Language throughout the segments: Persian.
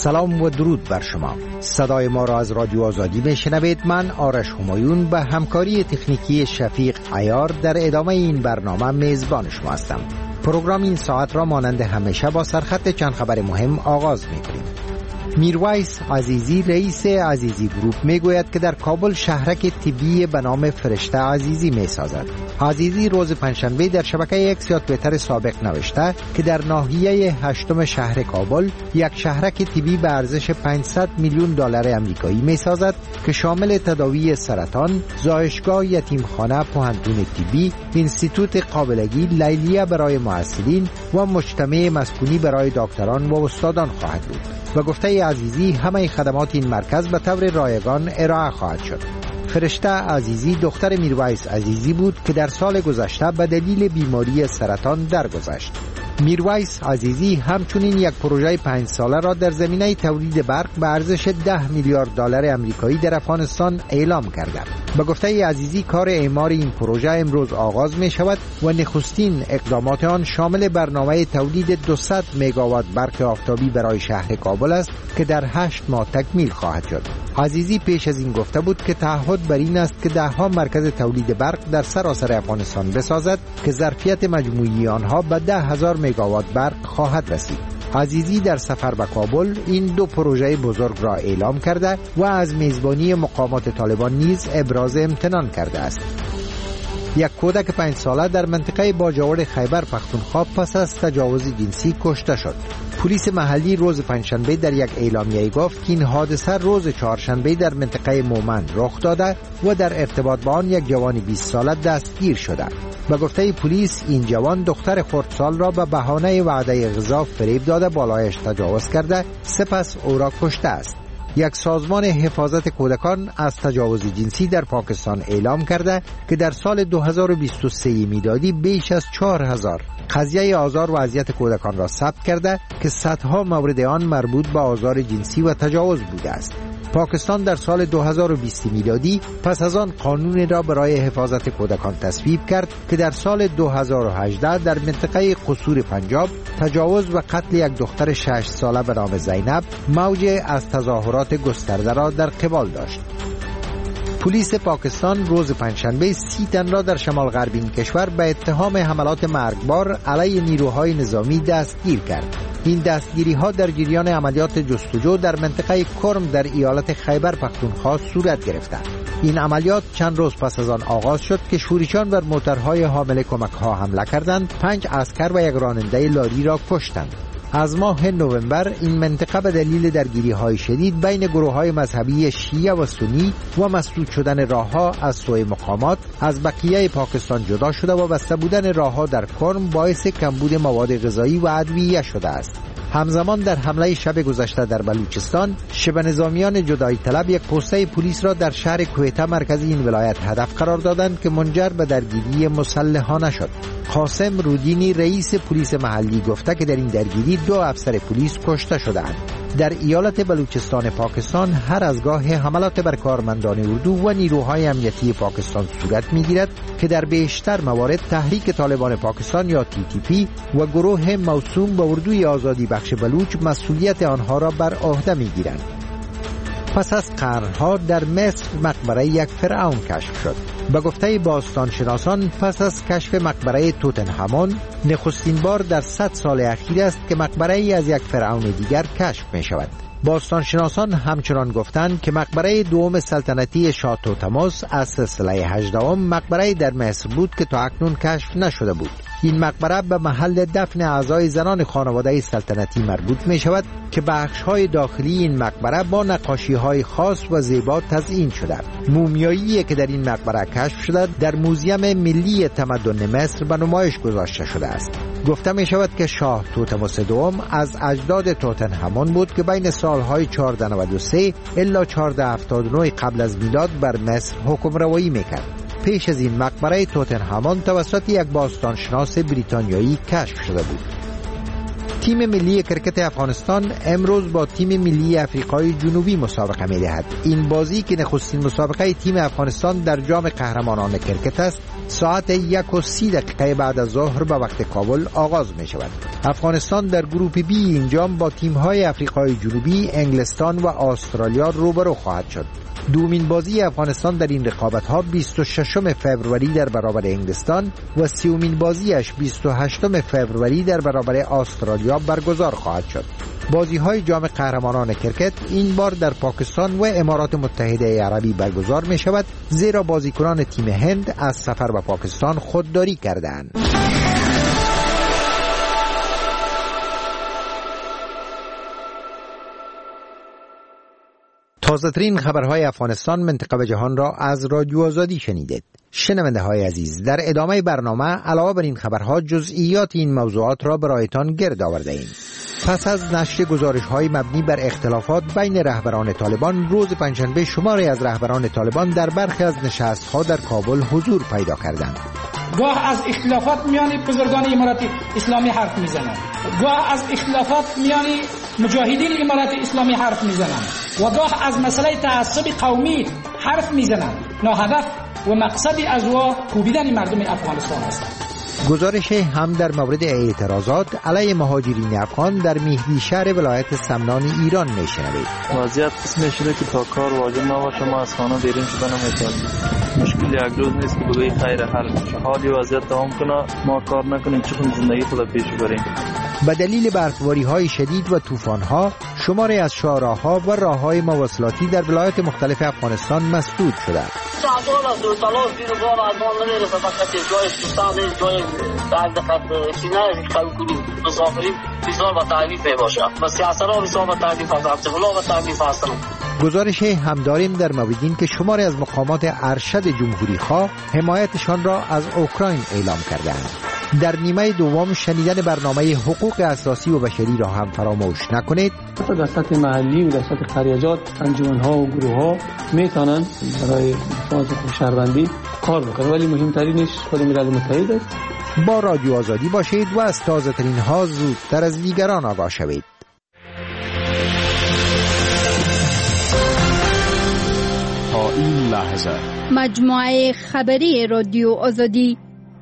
سلام و درود بر شما. صدای ما را از رادیو آزادی میشنوید. من آرش همایون به همکاری تکنیکی شفیق عیار در ادامه این برنامه میزبان شما هستم. پروگرام این ساعت را مانند همیشه با سرخط چند خبر مهم آغاز می‌کنیم. میرویس عزیزی رئیس عزیزی گروپ میگوید که در کابل شهرک طبی به نام فرشته عزیزی میسازد. عزیزی روز پنجشنبه در شبکه اکس یا توییتر سابق نوشته که در ناحیه 8 شهر کابل یک شهرک طبی به ارزش 500 میلیون دلار آمریکایی میسازد که شامل تداوی سرطان، زایشگاه، یتیمخانه، پوهنتون طبی، اینستیتوت قابلگی، لیلیه برای محصلین و مجتمع مسکونی برای دکتران و استادان خواهد بود. و گفته عزیزی همه خدمات این مرکز به طور رایگان ارائه خواهد شد. فرشته عزیزی دختر میرویس عزیزی بود که در سال گذشته به دلیل بیماری سرطان درگذشت. میرویس عزیزی همچنین یک پروژه 5 ساله را در زمینه تولید برق به ارزش 10 میلیارد دلار آمریکایی در افغانستان اعلام کرده. به گفته عزیزی کار اعمار این پروژه امروز آغاز می شود و نخستین اقدامات آن شامل برنامه تولید 200 مگاوات برق آفتابی برای شهر کابل است که در 8 ماه تکمیل خواهد شد. عزیزی پیش از این گفته بود که تعهد بر این است که 10 مرکز تولید برق در سراسر افغانستان بسازد که ظرفیت مجموعی آنها به 10,000 مگاوات برق خواهد رسید. عزیزی در سفر به کابل این دو پروژه بزرگ را اعلام کرده و از میزبانی مقامات طالبان نیز ابراز امتنان کرده است. یک کودک 5 ساله در منطقه باجوڑ خیبر پختونخوا پس از تجاوز جنسی کشته شد. پلیس محلی روز پنجشنبه در یک اعلامیه گفت که این حادثه روز چهارشنبه در منطقه مومند رخ داده و در ارتباط با آن یک جوان 20 ساله دستگیر شده. به گفته پلیس این جوان دختر خردسال را به بهانه وعده غذا فریب داده بالایش تجاوز کرده سپس او را کشته است. یک سازمان حفاظت کودکان از تجاوز جنسی در پاکستان اعلام کرده که در سال 2023 میلادی بیش از 4000 قضیه آزار و اذیت کودکان را ثبت کرده که صدها مورد آن مربوط به آزار جنسی و تجاوز بوده است. پاکستان در سال 2020 میلادی پس از آن قانون را برای حفاظت کودکان تصویب کرد که در سال 2018 در منطقه قصور پنجاب تجاوز و قتل یک دختر 6 ساله به نام زینب موج از تظاهرات گسترده را در قبال داشت. پلیس پاکستان روز پنجشنبه 30 تن را در شمال غربی کشور به اتهام حملات مرگبار علیه نیروهای نظامی دستگیر کرد. این دستگیری ها در جریان عملیات جستجو در منطقه کرم در ایالت خیبر پختونخوا صورت گرفتند. این عملیات چند روز پس از آن آغاز شد که شورشیان بر موترهای حامل کمک ها حمله کردند، 5 عسکر و یک راننده لاری را کشتند. از ماه نوامبر این منطقه به دلیل درگیری‌های شدید بین گروه‌های مذهبی شیعه و سنی و مسدود شدن راه‌ها از سوی مقامات از بقیه پاکستان جدا شده و بسته بودن راه‌ها در کرم باعث کمبود مواد غذایی و ادویه شده است. همزمان در حمله شب گذشته در بلوچستان شبه نظامیان جدایی طلب یک پوسته پلیس را در شهر کویته مرکز این ولایت هدف قرار دادند که منجر به درگیری مسلحانه شد. قاسم رودینی رئیس پلیس محلی گفته که در این درگیری 2 افسر پلیس کشته شدند. در ایالت بلوچستان پاکستان هر از گاه حملات بر کارمندان اردو و نیروهای امنیتی پاکستان صورت می‌گیرد که در بیشتر موارد تحریک طالبان پاکستان یا TTP و گروه موسوم به اردوی آزادی بخش بلوچ مسئولیت آنها را بر عهده می‌گیرند. پس از قرنها در مصر مقبره یک فرعون کشف شد. به گفته باستانشناسان پس از کشف مقبره توتنهامون نخستین بار در 100 سال اخیر است که مقبره ای از یک فرعون دیگر کشف می شود. باستانشناسان همچنان گفتند که مقبره دوم سلطنتی شاه توتموس از سلسله 18 مقبره در مصر بود که تا اکنون کشف نشده بود. این مقبره به محل دفن اعضای زنان خانواده سلطنتی مربوط می شود که بخش‌های داخلی این مقبره با نقاشی‌های خاص و زیبا تزیین شده. مومیایی که در این مقبره کشف شده در موزیم ملی تمدن مصر به نمایش گذاشته شده است. گفته می شود که شاه توتموس دوم از اجداد توتنهامون بود که بین سالهای 1493 الی 1479 قبل از میلاد بر مصر حکمروایی میکرد. پیش از این مقبره توتنهامون توسط یک باستانشناس بریتانیایی کشف شده بود. تیم ملی کرکت افغانستان امروز با تیم ملی افریقای جنوبی مسابقه می‌دهد. این بازی که نخستین مسابقه تیم افغانستان در جام قهرمانان کرکت است، ساعت 1:30 بعد از ظهر به وقت کابل آغاز می‌شود. افغانستان در گروپ بی این جام با تیم‌های افریقای جنوبی، انگلستان و استرالیا روبرو خواهد شد. دومین بازی افغانستان در این رقابت‌ها 26 فوریه در برابر انگلستان و سومین بازیش 28 فوریه در برابر استرالیا برگزار خواهد شد. بازی‌های جام قهرمانان کرکت این بار در پاکستان و امارات متحده عربی برگزار می‌شود، زیرا بازیکنان تیم هند از سفر به پاکستان خودداری کردند. تازه ترین خبرهای افغانستان، منطقه و جهان را از رادیو آزادی شنیدید. شنونده های عزیز، در ادامه برنامه علاوه بر این خبرها جزئیات این موضوعات را برایتان گرد آورده ایم. پس از نشر گزارش‌های مبنی بر اختلافات بین رهبران طالبان، روز پنجشنبه شماری از رهبران طالبان در برخی از نشست‌ها در کابل حضور پیدا کردند. گاه از اختلافات میان بزرگان امارت اسلامی حرف میزنند، گاه از اختلافات میان مجاهدین امارت اسلامی حرف میزنند و گاه از مسئله تعصب قومی حرف میزنند. هدف و مقصد از کوبیدن مردم افغانستان است. گزارش هم در مورد اعتراضات علیه مهاجرین افغان در مهدی شهر ولایت سمنان ایران میشنوید. وضعیت قسمی شده که تا کار واجب نباشه ما از خانه بیرون شدن نمیتونیم. مشکل یک روز نیست که بگویی خیر حل میشه. حالی وضعیت دوام کنه ما کار نکنیم چون زندگی خود پیش بریم. به دلیل برفباری‌های شدید و طوفان‌ها شماری از شاهراه‌ها و راه‌های مواصلاتی در ولایات مختلف افغانستان مسدود شده. گزارش هم داریم در مورد این که شماری از مقامات ارشد جمهوری خواه حمایتشان را از اوکراین اعلام کردند. در نیمه دوم شنیدن برنامه حقوق اساسی و بشری را هم فراموش نکنید. در سطح محلی و در سطح قریجات انجمن‌ها و گروه‌ها میتونن برای حفاظ شهروندی کار بکنن، ولی مهمترینش خود ملل متحد است. با رادیو آزادی باشید و از تازه ترین ها زودتر از دیگران آگاه شوید. تا این لحظه مجموعه خبری رادیو آزادی.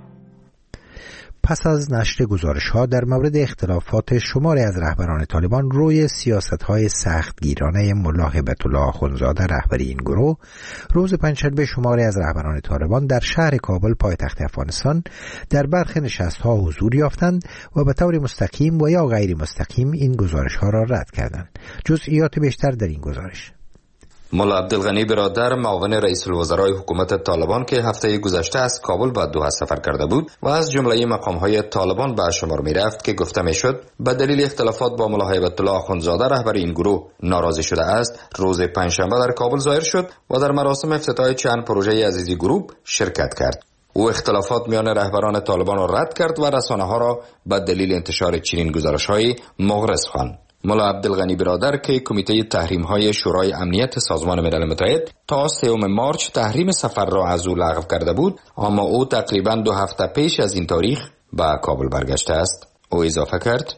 پس از نشر گزارش‌ها در مورد اختلافات شماری از رهبران طالبان روی سیاست‌های سختگیرانه ملا هیبت الله اخوندزاده رهبر این گروه، روز پنجشنبه شماری از رهبران طالبان در شهر کابل پایتخت افغانستان در برخی نشست‌ها حضور یافتند و به طور مستقیم و یا غیر مستقیم این گزارش‌ها را رد کردند. جزئیات بیشتر در این گزارش. ملا عبدالغنی برادر معاون رئیس الوزرای حکومت طالبان که هفته گذشته از کابل به دوحه سفر کرده بود و از جمله مقام‌های طالبان به شمار می‌رفت که گفته می‌شد به دلیل اختلافات با ملا هیبت الله اخوندزاده رهبر این گروه ناراضی شده است، روز پنجشنبه در کابل ظاهر شد و در مراسم افتتاح چند پروژه عزیزی گروپ شرکت کرد. او اختلافات میان رهبران طالبان را رد کرد و رسانه‌ها را به دلیل انتشار چنین گزارش‌های مغرض خواند. ملا عبدالغنی برادر که کمیته تحریم‌های شورای امنیت سازمان ملل متحد تا 3 مارس تحریم سفر را از او لغو کرده بود، اما او تقریباً 2 هفته پیش از این تاریخ به کابل برگشته است. او اضافه کرد: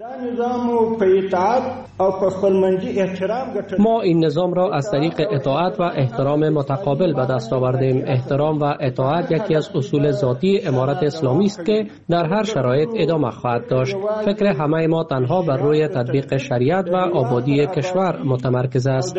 ما این نظام را از طریق اطاعت و احترام متقابل به دست آوردیم. احترام و اطاعت یکی از اصول ذاتی امارت اسلامی است که در هر شرایط ادامه خواهد داشت. فکر همه ما تنها بر روی تطبیق شریعت و آبادی کشور متمرکز است.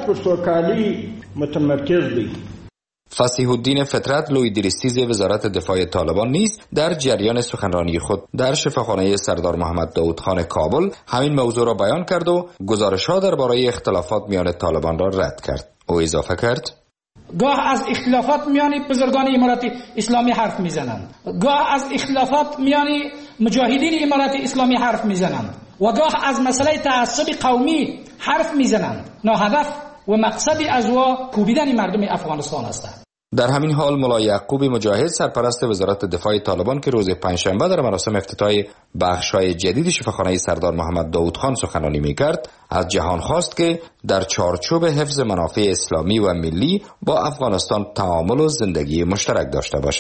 فصیح الدین فطرت لوی دریستیز وزارت دفاع طالبان نیز در جریان سخنرانی خود در شفاخانه سردار محمد داود خان کابل همین موضوع را بیان کرد و گزارش‌ها درباره اختلافات میان طالبان را رد کرد. او اضافه کرد: گاه از اختلافات میان بزرگان امارت اسلامی حرف میزنند، گاه از اختلافات میان مجاهدین امارت اسلامی حرف میزنند و گاه از مسئله تعصب قومی حرف میزنند. هدف و مقصد از کوبیدن مردم افغانستان است. در همین حال ملا یعقوب مجاهد سرپرست وزارت دفاع طالبان که روز پنجشنبه در مراسم افتتاح بخش‌های جدید شفاخانه سردار محمد داود خان سخنرانی می‌کرد، از جهان خواست که در چارچوب حفظ منافع اسلامی و ملی با افغانستان تعامل و زندگی مشترک داشته باشند.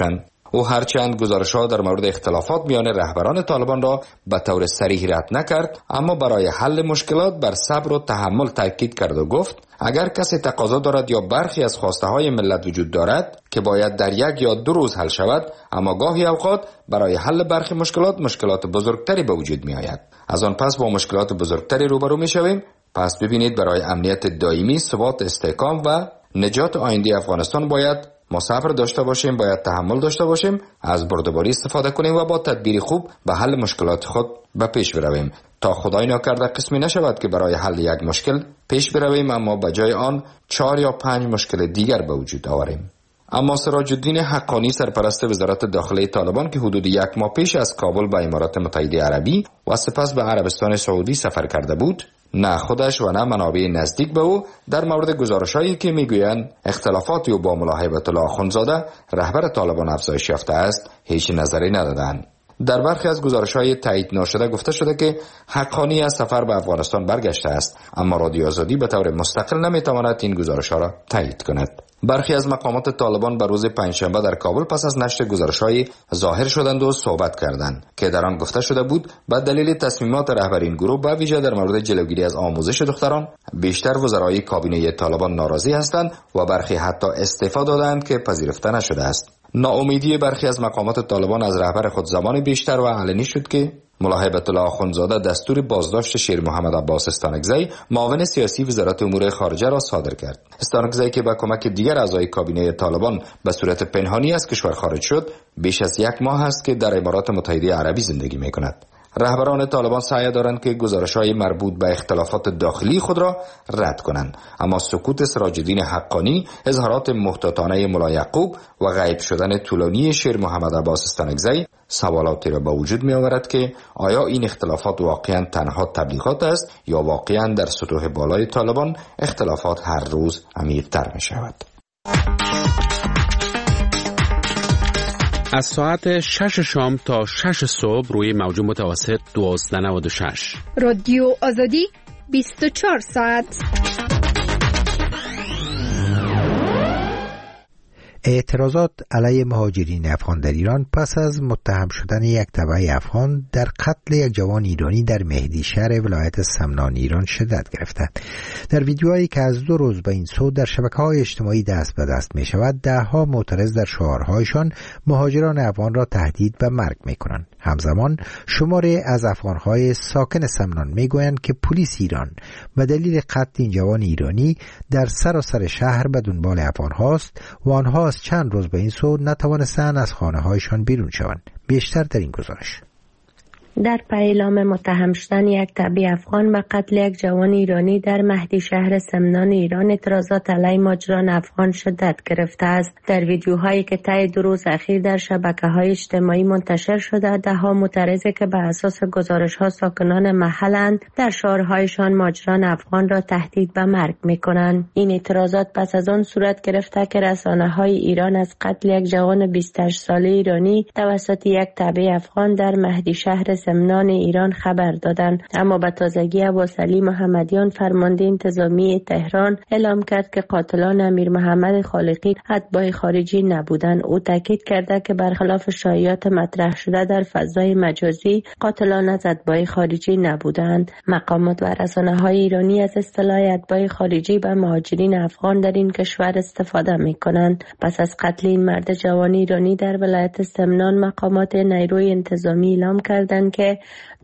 او هرچند گزارش‌ها در مورد اختلافات میان رهبران طالبان را به طور صریح رد نکرد، اما برای حل مشکلات بر صبر و تحمل تاکید کرد و گفت اگر کسی تقاضا دارد یا برخی از خواسته‌های ملت وجود دارد که باید در 1 یا 2 روز حل شود، اما گاهی اوقات برای حل برخی مشکلات بزرگتری به وجود می آید. از آن پس با مشکلات بزرگتری روبرو می شویم. پس ببینید برای امنیت دائمی، ثبات، استحکام و نجات آینده افغانستان باید ما صبر داشته باشیم، باید تحمل داشته باشیم، از بردباری استفاده کنیم و با تدبیر خوب به حل مشکلات خود به پیش برویم تا خدای نکرده قسمی نشود که برای حل یک مشکل پیش برویم اما به جای آن 4 یا 5 مشکل دیگر به وجود آوریم. اما سراج الدین حقانی، سرپرست وزارت داخلی طالبان که حدود 1 ماه پیش از کابل به امارات متحده عربی و سپس به عربستان سعودی سفر کرده بود، نه خودش و نه منابع نزدیک به او در مورد گزارش‌هایی که میگویند اختلافاتی با ملاحی بیت الله آخوندزاده رهبر طالبان افزایش یافته است هیچ نظری ندادند. در برخی از گزارش‌های تایید نشده گفته شده که حقانی از سفر به افغانستان برگشته است، اما رادیو آزادی به طور مستقل نمیتواند این گزارش‌ها را تایید کند. برخی از مقامات طالبان به روز پنجشنبه در کابل پس از نشر گزارش‌های ظاهر شدند و صحبت کردند که در آن گفته شده بود به دلیل تصمیمات رهبر این گروه به ویژه در مورد جلوگیری از آموزش دختران، بیشتر وزرای کابینه طالبان ناراضی هستند و برخی حتی استعفا دادند که پذیرفته نشده است. ناامیدی برخی از مقامات طالبان از رهبر خود زمان بیشتر و علنی شد که ملاحی بیت الله آخوندزاده دستور بازداشت شیر محمد عباس استانکزی، معاون سیاسی وزارت امور خارجه را صادر کرد. استانکزی که با کمک دیگر اعضای کابینه طالبان به صورت پنهانی از کشور خارج شد، بیش از 1 ماه است که در امارات متحده عربی زندگی می‌کند. رهبران طالبان سعی دارند که گزارش‌های مربوط به اختلافات داخلی خود را رد کنند، اما سکوت سراج الدین حقانی، اظهارات محتاطانه ملا یعقوب و غیب شدن طولانی شیر محمد عباس استانکزی سوالاتی را به وجود می‌آورد که آیا این اختلافات واقعاً تنها تبلیغات است یا واقعاً در سطوح بالای طالبان اختلافات هر روز عمیق‌تر می‌شود. از ساعت 6 شام تا 6 صبح روی موج متوسط 1296 رادیو آزادی 24 ساعت. اعتراضات علیه مهاجرین افغان در ایران پس از متهم شدن یک تبع افغان در قتل یک جوان ایرانی در مهدی شهر ولایت سمنان ایران شدت گرفته. در ویدیوهایی که از 2 روز به این سو در شبکه‌های اجتماعی دست به دست می شود، ده‌ها معترض در شعارهایشان مهاجران افغان را تهدید به مرگ می کنند. همزمان شماری از افغان‌های ساکن سمنان میگویند که پلیس ایران به دلیل قتل این جوان ایرانی در سراسر شهر به دنبال افغان‌هاست و آنها از چند روز به این سو نتوانستند از خانه‌هایشان بیرون شوند. بیشتر در این گزارش. در پیلام متهم شدن یک تبع افغان به قتل یک جوان ایرانی در مهدی شهر سمنان ایران، اعتراضات علیه مهاجران افغان شدت گرفته است. در ویدیوهایی که طی 2 روز اخیر در شبکه‌های اجتماعی منتشر شده، ده‌ها معترض که به اساس گزارش‌ها ساکنان محلند در شعارهایشان مهاجران افغان را تهدید به مرگ می‌کنند. این اعتراضات پس از آن صورت گرفته که رسانه‌های ایران از قتل یک جوان 28 ساله ایرانی توسط یک تبع افغان در مهدی شهر سمنان ایران خبر دادند، اما به تازگی ابوسعلی محمدیان فرمانده انتظامی تهران اعلام کرد که قاتلان امیر محمد خالقی اتباع خارجی نبودند. او تاکید کرده که برخلاف شایعات مطرح شده در فضای مجازی قاتلان از اتباع خارجی نبودند. مقامات و رسانه‌های ایرانی از اصطلاح اتباع خارجی به مهاجرین افغان در این کشور استفاده می‌کنند. پس از قتل این مرد جوان ایرانی در ولایت سمنان، مقامات نیروی انتظامی اعلام کردند که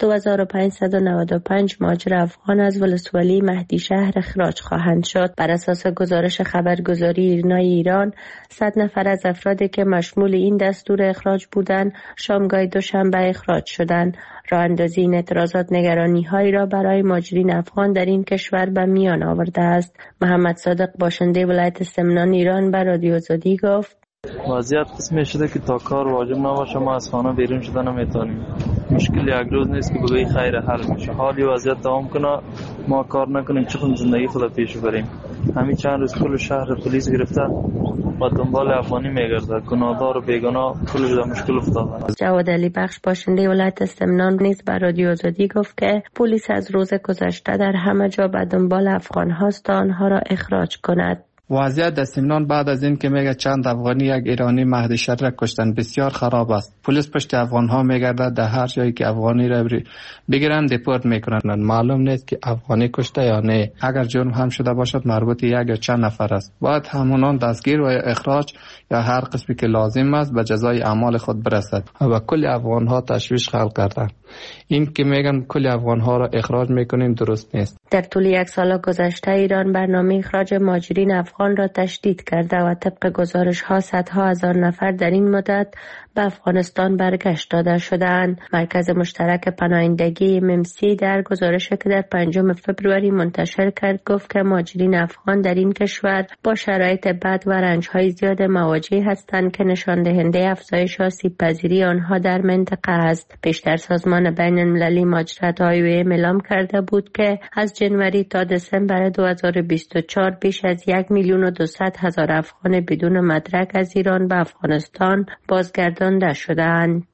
2595 مهاجر افغان از ولسوالی مهدی شهر اخراج خواهند شد. بر اساس گزارش خبرگزاری ایرنای ایران، 100 نفر از افرادی که مشمول این دستور اخراج بودند شامگاه دوشنبه اخراج شدند. راه اندازی این اعتراضات نگرانی‌هایی را برای مهاجرین افغان در این کشور به میان آورده است. محمد صادق، باشنده ولایت سمنان ایران، به رادیو آزادی گفت: وضعیت قسمی شده که تا کار واجب نباشه ما از خانه بیرون شدن نمیتونیم. مشکل یک روز نیست که بگویی خیر حل میشه. حالی وضعیت دوام کنه ما کار نکنیم چخون زندگی خود پیش بریم. همین چند روز کل شهر پلیس گرفته و دنبال افغانی میگرده. گناهدار و بیگناه کلش در مشکل افتاده. جواد علی بخش، باشنده ولایت سمنان، نیز به رادیو آزادی گفت که پلیس از روز گذشته در همه جا به دنبال افغان هاست تا آنها را اخراج کند. وضعیت در سمنان بعد از این که میگه چند افغانی یک ایرانی مهدی شهر را کشتن بسیار خراب است. پلیس پشت افغان ها میگرده، در هر جایی که افغانی را بگیرن دیپورت میکنن. معلوم نیست که افغانی کشته یا نه. اگر جرم هم شده باشد مربوط یک یا چند نفر است. باید همونان دستگیر و اخراج یا هر قسمی که لازم است به جزای اعمال خود برسد. و کل افغان ها تشویش خلق کردن. این که میگن کل افغان ها را اخراج میکنیم درست نیست. در طول یک سال گذشته ایران برنامه اخراج مهاجرین افغان را تشدید کرده و طبق گزارش ها صدها هزار نفر در این مدت به افغانستان برگشت داده شدند. مرکز مشترک پناهندگی MMC در گزارشی که در 5 فوریه منتشر کرد گفت که مهاجرین افغان در این کشور با شرایط بد و رنج‌های زیاد مواجه هستند که نشان دهنده افزایش آسیب‌پذیری آنها در منطقه است. پیشتر سازمان بین‌المللی مهاجرت IOM اعلام کرده بود که از جنوری تا دسامبر 2024 بیش از 1,200,000 افغان بدون مدرک از ایران به افغانستان بازگردانده شدند.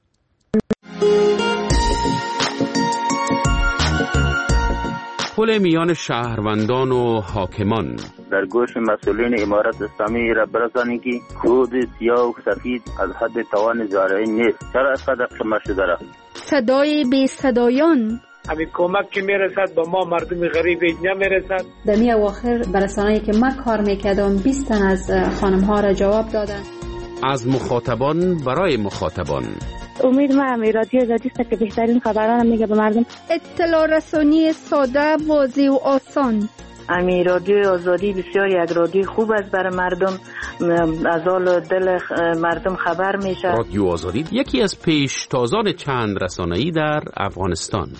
پل میان شهروندان و حاکمان در گوش مسئولین امارت اسلامی را برسانید که خود سیاه و سفید از حد توان زارعین نیست. چرا از قدر قمه شده را؟ صدای بی صدایان همین کمک که میرسد به ما مردم غریب نمیرسد. در می اواخر برسانه‌ای که من کار میکردم 20 تن از خانم ها را جواب دادن. از مخاطبان برای مخاطبان. امید ما رادیو آزادی است که بهترین خبران میگه به مردم. اطلاع رسانی ساده، واضح و آسان. امی رادیو آزادی بسیار یک رادیو خوب است برای مردم، از حال دل مردم خبر میشه. رادیو آزادی یکی از پیشتازان چند رسانه‌ای در افغانستان.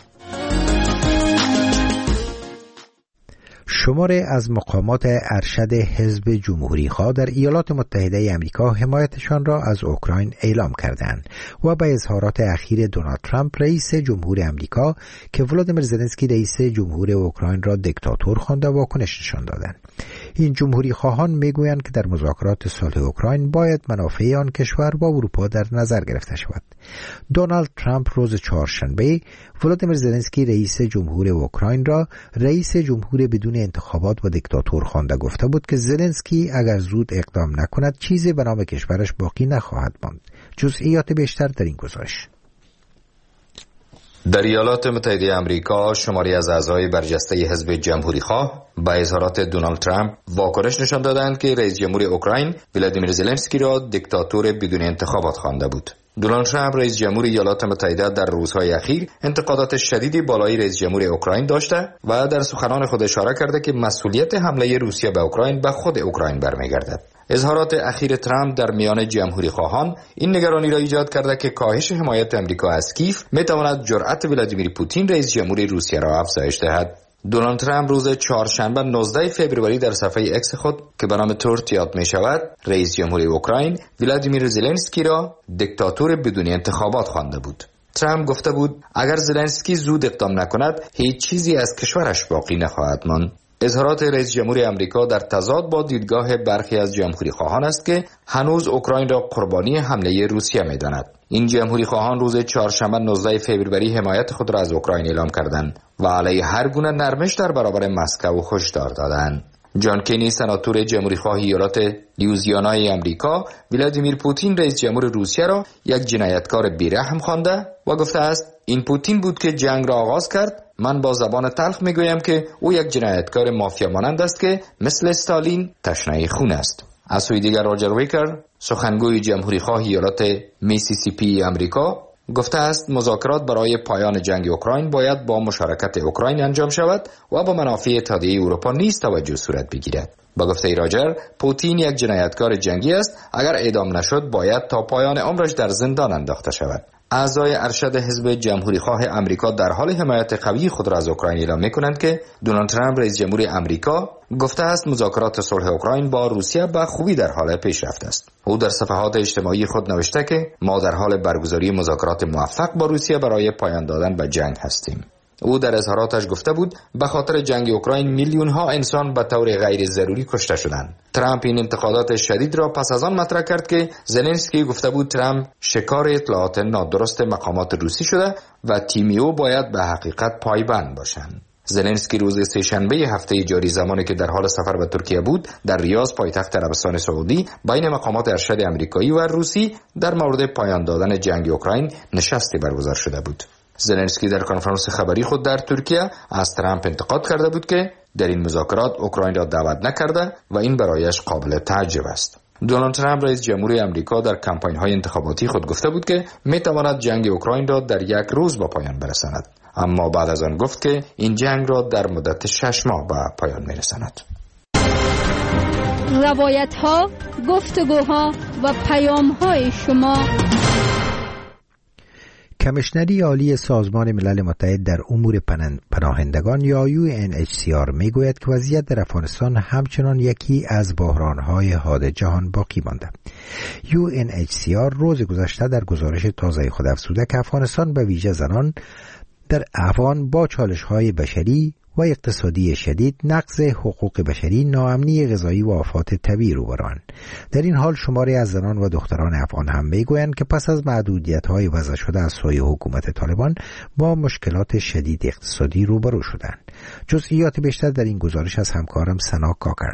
شماره از مقامات ارشد حزب جمهوری‌خواه در ایالات متحده آمریکا حمایتشان را از اوکراین اعلام کردند و به اظهارات اخیر دونالد ترامپ رئیس جمهور آمریکا که ولادیمیر زلنسکی رئیس جمهور اوکراین را دیکتاتور خوانده واکنش نشان دادند. این جمهوری‌خواهان میگویند که در مذاکرات صلح اوکراین باید منافع آن کشور با اروپا در نظر گرفته شود. دونالد ترامپ روز چهارشنبه ولادیمیر زلنسکی رئیس جمهور اوکراین را رئیس جمهور بدون انتخابات و دیکتاتور خوانده گفته بود که زلنسکی اگر زود اقدام نکند چیزی به نام کشورش باقی نخواهد ماند. جزئیات بیشتر در این گزارش. در ایالات متحده آمریکا شماری از اعضای برجسته حزب جمهوری‌خواه با اظهارات دونالد ترامپ واکنش نشان دادند که رئیس جمهور اوکراین ولادیمیر زلنسکی را دیکتاتور بدون انتخابات خوانده بود. دونالد ترامپ رئیس جمهور ایالات متحده در روزهای اخیر انتقادات شدیدی بالای رئیس جمهور اوکراین داشته و در سخنان خود اشاره کرده که مسئولیت حمله روسیه به اوکراین به خود اوکراین برمیگردد. اظهارات اخیر ترامپ در میان جمهوری خواهان این نگرانی را ایجاد کرده که کاهش حمایت امریکا از کیف میتواند جرأت ولادیمیر پوتین رئیس جمهور روسیه را افزایش دهد. دونالد ترامپ روز چهارشنبه 19 فوریه در صفحه اکس خود که به نام تورت یاد می شود رئیس جمهور اوکراین ولادیمیر زلنسکی را دیکتاتور بدون انتخابات خوانده بود. ترامپ گفته بود اگر زلنسکی زود اقدام نکند هیچ چیزی از کشورش باقی نخواهد ماند. اظهارات رئیس جمهور آمریکا در تضاد با دیدگاه برخی از جمهوری خواهان است که هنوز اوکراین را قربانی حمله روسیه می‌داند. این جمهوری خواهان روز چهارشنبه 19 فوریه حمایت خود را از اوکراین اعلام کردند و علیه هر گونه نرمش در برابر مسکو هشدار دادند. جان کینی سناتور جمهوری‌خواه ایالات لیوزیانای آمریکا ولادیمیر پوتین رئیس جمهور روسیه را یک جنایتکار بی‌رحم خوانده و گفته است این پوتین بود که جنگ را آغاز کرد. من با زبان تلخ میگویم که او یک جنایتکار مافیا مانند است که مثل استالین تشنه خون است. از سوی دیگر راجر ویکر سخنگوی جمهوری‌خواه ایالات میسیسیپی آمریکا گفته است مذاکرات برای پایان جنگ اوکراین باید با مشارکت اوکراین انجام شود و با منافع اتحادیه اروپا نیز توجه صورت بگیرد. با گفته راجر پوتین یک جنایتکار جنگی است، اگر اعدام نشد باید تا پایان عمرش در زندان انداخته شود. اعضای ارشد حزب جمهوری‌خواه آمریکا در حال حمایت قوی خود را از اوکراین اعلام می‌کنند که دونالد ترامپ رئیس جمهور آمریکا گفته است مذاکرات صلح اوکراین با روسیه به خوبی در حال پیشرفت است. او در صفحات اجتماعی خود نوشته که ما در حال برگزاری مذاکرات موفق با روسیه برای پایان دادن به جنگ هستیم. او در اظهاراتش گفته بود به خاطر جنگ اوکراین میلیون ها انسان به طور غیر ضروری کشته شدند. ترامپ این انتقادات شدید را پس از آن مطرح کرد که زلنسکی گفته بود ترامپ شکار اطلاعات نادرست مقامات روسی شده و تیم او باید به حقیقت پایبند باشند. زلنسکی روز سه‌شنبه هفته جاری زمانی که در حال سفر به ترکیه بود در ریاض پایتخت عربستان سعودی بین مقامات ارشد آمریکایی و روسی در مورد پایان دادن جنگ اوکراین نشستی برگزار شده بود. زلنسکی در کنفرانس خبری خود در ترکیه از ترامپ انتقاد کرده بود که در این مذاکرات اوکراین را دعوت نکرده و این برایش قابل تعجب است. دونالد ترامپ رئیس جمهوری آمریکا در کمپاین‌های انتخاباتی خود گفته بود که می‌تواند جنگ اوکراین را در یک روز به پایان برساند، اما بعد از آن گفت که این جنگ را در مدت 6 ماه به پایان می‌رساند. روایت‌ها، گفتگوها و پیام‌های شما. کمیشنری عالی سازمان ملل متحد در امور پناهندگان یا UNHCR میگوید که وضعیت در افغانستان همچنان یکی از بحران‌های حاد جهان باقی مانده. UNHCR روز گذشته در گزارش تازه خود افزوده که افغانستان به ویژه زنان در افغان با چالش‌های بشری و اقتصادی شدید، نقض حقوق بشری، ناامنی غذایی و آفات طبیعی روبروند. در این حال شماری از زنان و دختران افغان هم میگویند که پس از محدودیت‌های وضع شده از سوی حکومت طالبان با مشکلات شدید اقتصادی روبرو شدند. جزئیات بیشتر در این گزارش از همکارم سنا کاکر.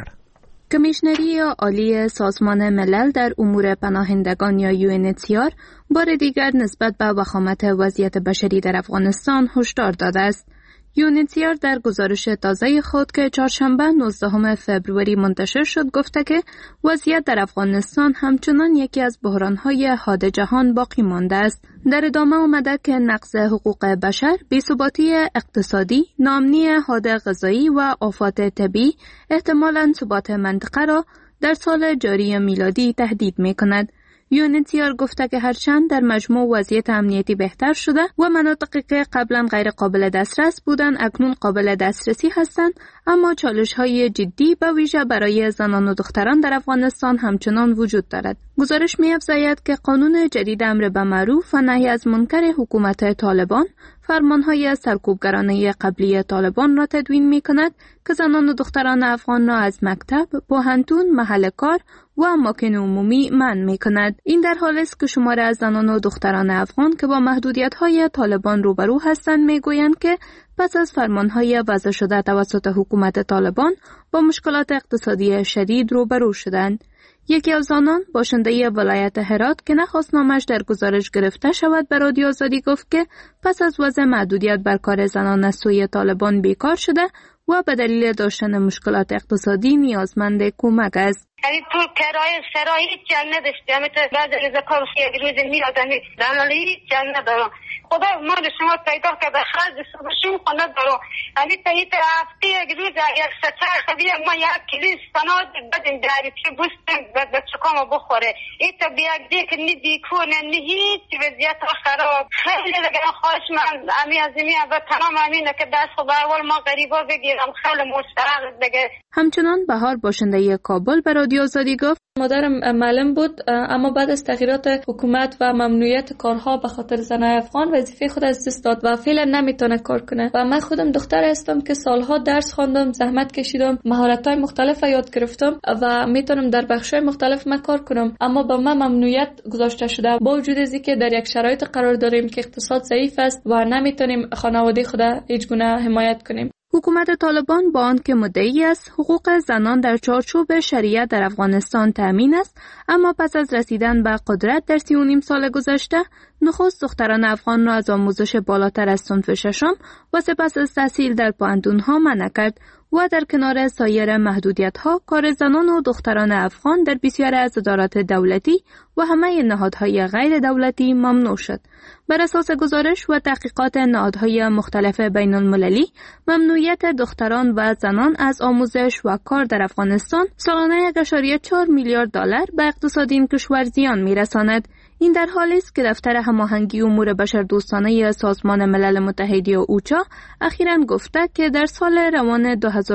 کمیشنری عالی سازمان ملل در امور پناهندگان یا UNHCR بار دیگر نسبت به وخامت وضعیت بشری در افغانستان هشدار داده است. UNHCR در گزارش تازه خود که چهارشنبه 19 فوریه منتشر شد گفته که وضعیت در افغانستان همچنان یکی از بحران‌های حاد جهان باقی مانده است. در ادامه آمده که نقض حقوق بشر، بی‌ثباتی اقتصادی، ناامنی حاد غذایی و آفات طبیعی احتمالاً ثبات منطقه را در سال جاری میلادی تهدید می‌کند. UNHCR گفته که هرچند در مجموع وضعیت امنیتی بهتر شده و مناطقی که قبلا غیر قابل دسترس بودند اکنون قابل دسترسی هستند، اما چالش‌های جدی به ویژه برای زنان و دختران در افغانستان همچنان وجود دارد. گزارش می‌افزاید که قانون جدید امر به معروف و نهی از منکر حکومت طالبان فرمان‌های سرکوبگرانه قبلی طالبان را تدوین می‌کند که زنان و دختران افغان را از مکتب، پوهنتون، محل کار و اماکن عمومی منع می‌کند. این در حالی است که شمار از زنان و دختران افغان که با محدودیت‌های طالبان روبرو هستند می‌گویند که پس از فرمان‌های وضع شده توسط حکومت طالبان با مشکلات اقتصادی شدید روبرو شدند. یکی از آنان باشنده ولایت هرات که نخواست نامش در گزارش گرفته شود به رادیو آزادی گفت که پس از وضع محدودیت بر کار زنان از سوی طالبان بیکار شده و به دلیل داشتن مشکلات اقتصادی نیازمند کمک است. یعنی تو کرایه سرای هیچ جنگ نداشتی، همه تو بعد از کار یک روز میادم دلالی هیچ جنگ ندارم. خدا مال شما پیدا کرده خرج صبحشون خونه دارم. یعنی تا این هفته یک روز یک سچه خبیه ما یک کلیس سناد بدیم داری چی بستیم به چکامو بخوره. این تا بیاک دیک ندی کنه نه هیچ وضعیت خراب. خیلی دیگه خواهش من امی از امی و تمام امینه که دست خب اول ما غریبا بگیرم خیلی مسترق دیگه. همچنان بهار باشنده کابل به رادیو آزادی گفت مادرم معلم بود، اما بعد از تغییرات حکومت و ممنوعیت کارها به خاطر زنای افغان وظیفه خود از دست داد و فعلا نمیتونه کار کنه. و من خودم دختر هستم که سالها درس خواندم، زحمت کشیدم، مهارت‌های مختلف یاد گرفتم و میتونم در بخش‌های مختلف من کار کنم، اما با من ممنوعیت گذاشته شده. با وجود از اینکه در یک شرایط قرار داریم که اقتصاد ضعیف است و نمیتونیم خانواده خود هیچ گونه حمایت کنیم. حکومت طالبان با آنکه مدعی است حقوق زنان در چارچوب شریعت در افغانستان تامین است، اما پس از رسیدن به قدرت در 3.5 سال گذشته نخست دختران افغان را از آموزش بالاتر از صنف ششم و سپس از تحصیل در پوهنتون‌ها منع کرد و در کنار سایر محدودیت‌ها کار زنان و دختران افغان در بسیاری از ادارات دولتی و همه نهادهای غیر دولتی ممنوع شد. بر اساس گزارش و تحقیقات نهادهای مختلف بین المللی، ممنوعیت دختران و زنان از آموزش و کار در افغانستان سالانه 1.4 میلیارد دلار به اقتصاد این کشور زیان می‌رساند. این در حالی است که دفتر هماهنگی امور بشردوستانه سازمان ملل متحد یا اوچا اخیراً گفته که در سال روان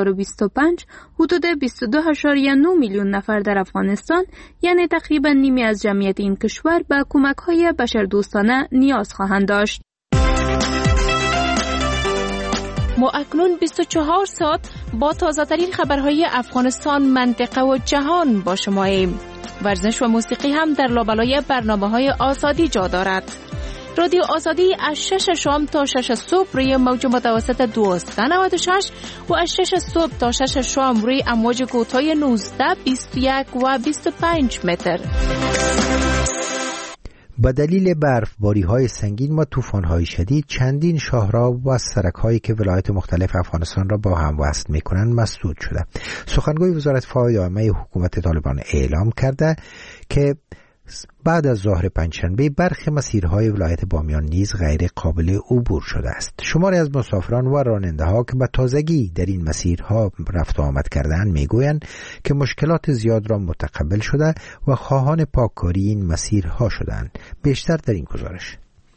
2025 حدود 22.9 میلیون نفر در افغانستان، یعنی تقریباً نیمی از جمعیت این کشور، به کمک‌های بشردوستانه نیاز خواهند داشت. ما اکنون 24 ساعت با تازه‌ترین خبرهای افغانستان، منطقه و جهان با شماییم. ورزش و موسیقی هم در لابلای برنامه‌های آزادی جا دارد. رادیو آزادی از 6 شام تا 6 صبح روی موج متوسط 1296 و از 6 صبح تا 6 شام روی امواج کوتاه 19، 21 و 25 متر. با دلیل برفباری‌های سنگین و طوفان‌های شدید چندین شاهراه و سرک‌هایی که ولایات مختلف افغانستان را با هم وصل می‌کنند مسدود شده. سخنگوی وزارت فضای عامه حکومت طالبان اعلام کرده که بعد از ظهر پنجشنبه برخی مسیرهای ولایت بامیان نیز غیر قابل عبور شده است. شماری از مسافران و راننده‌ها که به تازگی در این مسیرها رفت و آمد کردند میگویند که مشکلات زیاد را متقبل شده و خواهان پاککاری این مسیرها شدند. بیشتر در این گزارش.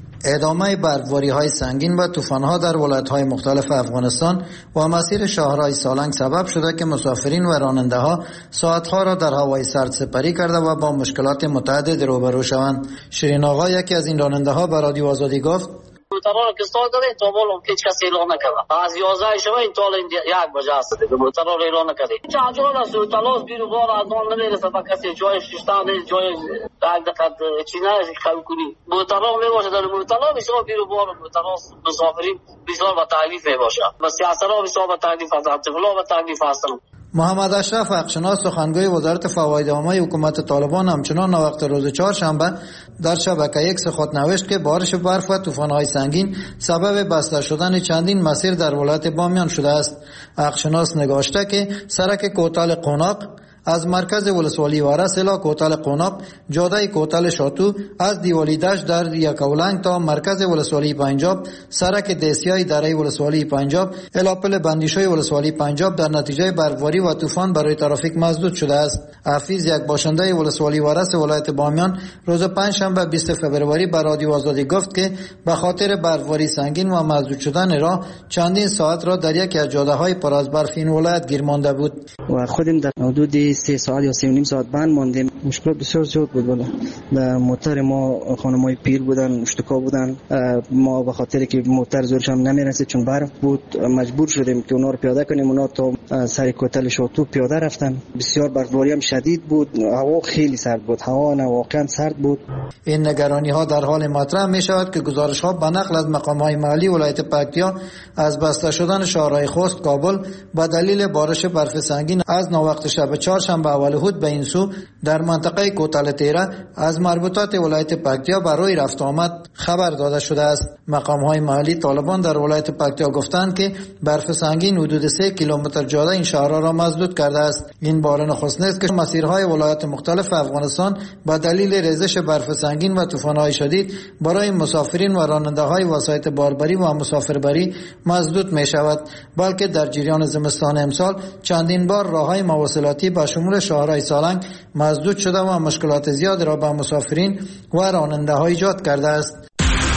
ادامه برفباری‌های سنگین و طوفان‌ها در ولایت‌های مختلف افغانستان و مسیر شاهراه سالنگ سبب شده که مسافرین و راننده‌ها ساعت‌ها را در هوای سرد سپری کرده و با مشکلات متعدد روبرو شوند. شیرین آقا یکی از این راننده‌ها به رادیو آزادی گفت: موترها که استاد داده تا بالا هیچ کس اعلام نکرده. از 11 شب این تا 1 بجه است که موترها اعلام نکرده. چه جواب است تلاش بیرو بار از آن نمیرسه تا کسی جای شیشتان جای یک دقیقه چیزی خالی کنی. موترها میباشه در موترها بسیار بیرو بار موترها مسافرین بسیار با تکلیف میباشه. بس سیاست‌ها بسیار با تکلیف است. طفلا با تکلیف هستند. محمد اشرف حقشناس سخنگوی وزارت فواید عامه حکومت طالبان همچنان وقت روز چهارشنبه در شبکه ایکس خود نوشت که بارش برف و طوفان‌های سنگین سبب بسته شدن چندین مسیر در ولایت بامیان شده است. حقشناس نگاشته که سرک کوتال قوناق از مرکز ولسوالی وارس الی کوتال قوناق، جاده کوتال شاتو از دیوالی دشت در یکاولنگ تا مرکز ولسوالی پنجاب، سرک دیسیای دره ولسوالی پنجاب الی پل بندیشوی ولسوالی پنجاب در نتیجه برفباری و طوفان برای ترافیک مسدود شده است. حفیظ یک باشنده ولسوالی وارس ولایت بامیان روز پنجشنبه 20 فوریه به رادیو آزادی گفت که به خاطر برفباری سنگین و مسدود شدن راه چندین ساعت را در یکی از جاده‌های پر از برف این ولایت گیر مانده بود. و خودم در حدود 3 ساعت یا 3.5 ساعت بند ماندیم. مشکلات بسیار زیاد بود. بالا در موتر ما خانمای پیر بودن، اشتکا بودن. ما به خاطر که موتر زورش هم نمیرسید چون برف بود مجبور شدیم که اونا رو پیاده کنیم. اونا تا سر کوتل شاتو پیاده رفتن. بسیار برفباری هم شدید بود. هوا خیلی سرد بود. هوا نه واقعا سرد بود. این نگرانی ها در حال مطرح می شود که گزارش ها به نقل از مقام های محلی ولایت پکتیا از بسته شدن شاهراه خوست کابل به دلیل بارش برف سنگین از ناوقت شب چهارشنبه اول هود به این سو در منطقه کوتل تیره از مربوطات ولایت پکتیا برای رفت آمد خبر داده شده است. مقام های محلی طالبان در ولایت پکتیا گفتند که برف سنگین حدود 3 کیلومتر جاده این شهرها را مسدود کرده است. این بار نخست است که مسیرهای ولایات مختلف افغانستان با دلیل ریزش برف سنگین و طوفان‌های شدید برای مسافرین و راننده‌های وسایط باربری و مسافربری مسدود می شود، بلکه در جریان زمستان امسال چندین بار راههای مواصلاتی به شمول شاهراه سالنگ مسدود شده و مشکلات زیاد را به مسافرین و راننده‌ها ایجاد کرده است.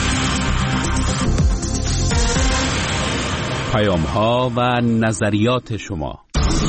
پیام‌ها و نظریات شما.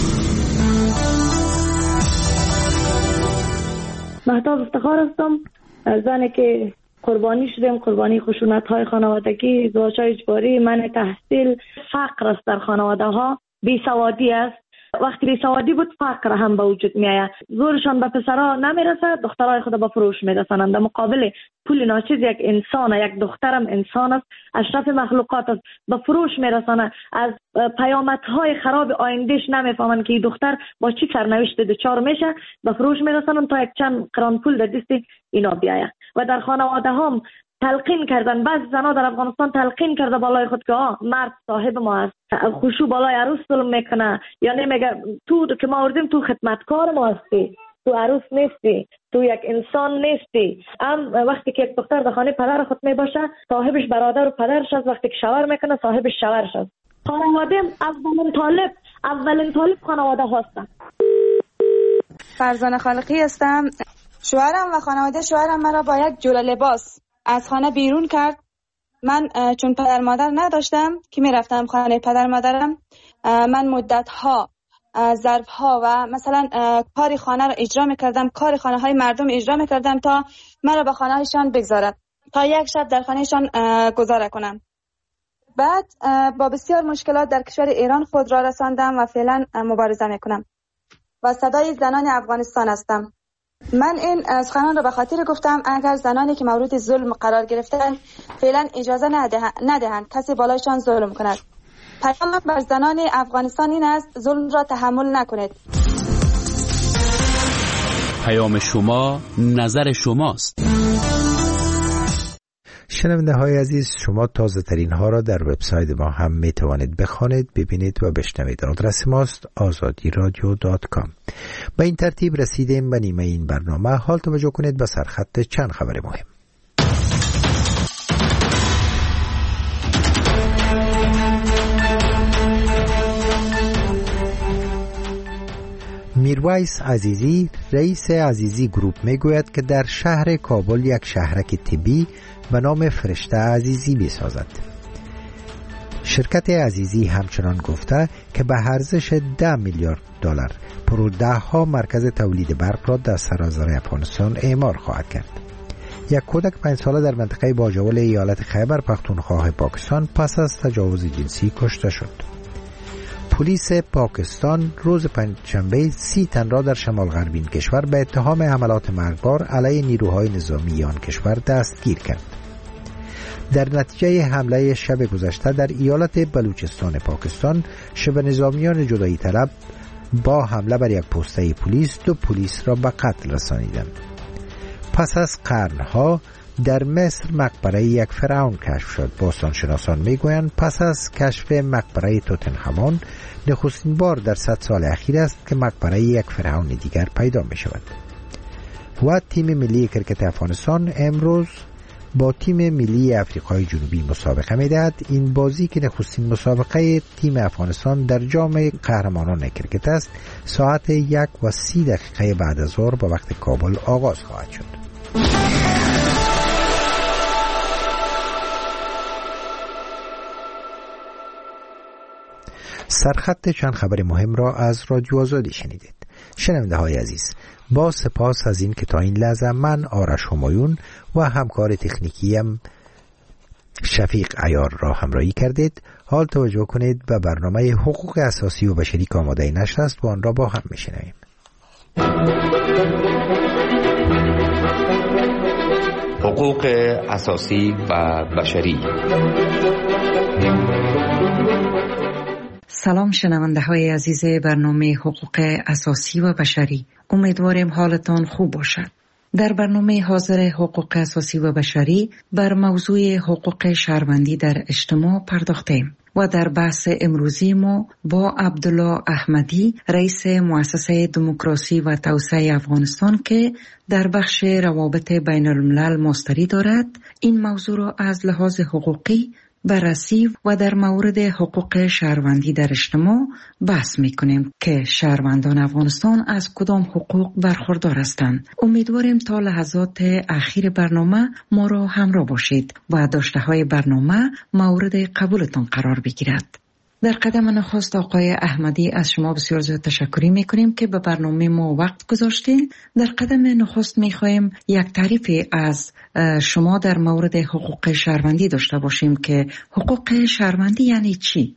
مهتاب افتخار هستم، زنی که قربانی شدیم، قربانی خشونت‌های خانوادگی، ازدواج‌های اجباری، منع تحصیل، فقر است در خانواده‌ها، بیسوادی است. وقتی بیسوادی بود فقر هم به وجود میآید. زورشان به پسرها نمیرسد، دخترای خود به فروش میرسانند. در مقابل پول ناچیز یک انسان، یک دخترم انسان است، اشرف مخلوقات است، به فروش میرسانند. از پیامدهای خراب آیندهش نمیفهمند که این دختر با چی سرنوشت دچار میشه، به فروش میرسانند تا یک چند قران پول در دست اینا بیاید. و در خانواده هم تلقین کردن، بعض زنا در افغانستان تلقین کرده بالای خود که مرد صاحب ما است، خوشو بالای عروس ظلم میکنه، یعنی میگه تو که ما آوردیم تو خدمتکار ما هستی، تو عروس نیستی، تو یک انسان نیستی. وقتی که یک دختر در خانه پدر خود میباشه صاحبش برادر و پدرش است، وقتی که شوهر میکنه صاحبش شوهرش است. خانواده اولین طالب خانواده هستن. فرزانه خالقی هستم. شوهرم و خانواده شوهرم مرا با یک جوله لباس از خانه بیرون کرد. من چون پدر مادر نداشتم که میرفتم خانه پدر مادرم، من مدت‌ها ظرف‌ها و مثلا کاری خانه رو اجرا می‌کردم، کاری خانه‌های مردم اجرا می‌کردم تا مرا به خانه‌شان بگذارد، تا یک شب در خانه‌شان گذاره کنم. بعد با بسیار مشکلات در کشور ایران خود را رساندم و فعلا مبارزه می‌کنم و صدای زنان افغانستان هستم. من این سخنان رو به خاطر گفتم اگر زنانی که مورد ظلم قرار گرفتن فعلا اجازه ندهند کسی بالایشان ظلم کند. پیام بر زنان افغانستان این است ظلم را تحمل نکنید. پیام شما نظر شماست. شنونده های عزیز، شما تازه ترین ها را در وبسایت ما هم می توانید بخوانید، ببینید و بشنوید. آدرس ماست azadiradio.com. با این ترتیب رسیدیم به نیمه این برنامه. حال توجه کنید به سرخط چند خبر مهم. میرویس عزیزی، رئیس عزیزی گروپ میگوید که در شهر کابل یک شهرک طبی به نام فرشته عزیزی بسازد. شرکت عزیزی همچنان گفته که به ارزش 10 میلیارد دلار پروده‌ها مرکز تولید برق را در سراسر افغانستان اعمار خواهد کرد. یک کودک 5 ساله در منطقه باجوال ایالت خیبر پختونخوا پاکستان پس از تجاوز جنسی کشته شد. پلیس پاکستان روز پنجشنبه 30 تن را در شمال غربی کشور به اتهام حملات مرگبار علیه نیروهای نظامی آن کشور دستگیر کرد. در نتیجه حمله شب گذشته در ایالت بلوچستان پاکستان، شبه نظامیان جدایی طلب با حمله بر یک پسته پلیس 2 پلیس را به قتل رسانیدند. پس از قرنها در مصر مقبره یک فرعون کشف شد. باستانشناسان میگویند پس از کشف مقبره توتنخامون نخستین بار در 100 سال اخیر است که مقبره یک فرعون دیگر پیدا می شود. و تیم ملی کرکت افغانستان امروز با تیم ملی افریقای جنوبی مسابقه می دهد. این بازی که نخستین مسابقه تیم افغانستان در جام قهرمانان کرکت است، ساعت 1:30 بعد از ظهر به وقت کابل آغاز خواهد شد. سرخط چند خبر مهم را از رادیو آزادی شنیدید. شنونده های عزیز، با سپاس از این که تا این لحظه من آرش همایون و همکار تکنیکیم شفیق عیار را همراهی کردید. حال توجه کنید به برنامه حقوق اساسی و بشری که آماده نشر است و آن را با هم میشنویم. حقوق اساسی و بشری. سلام شنونده های عزیز برنامه حقوق اساسی و بشری، امیدواریم حالتان خوب باشد. در برنامه حاضر حقوق اساسی و بشری بر موضوع حقوق شهروندی در اجتماع پرداختیم و در بحث امروزی ما با عبدالله احمدی، رئیس مؤسسه دموکراسی و توسعه افغانستان که در بخش روابط بین الملل مستری دارد، این موضوع را از لحاظ حقوقی بررسی و در مورد حقوق شهروندی در اجتماع بحث می‌کنیم که شهروندان افغانستان از کدام حقوق برخوردار هستند. امیدواریم تا لحظات اخیر برنامه ما را همراه باشید و داشته‌های برنامه مورد قبولتان قرار بگیرد. در قدم نخست آقای احمدی از شما بسیار زیاد تشکری میکنیم که به برنامه ما وقت گذاشتین. در قدم نخست میخوایم یک تعریفی از شما در مورد حقوق شهروندی داشته باشیم که حقوق شهروندی یعنی چی؟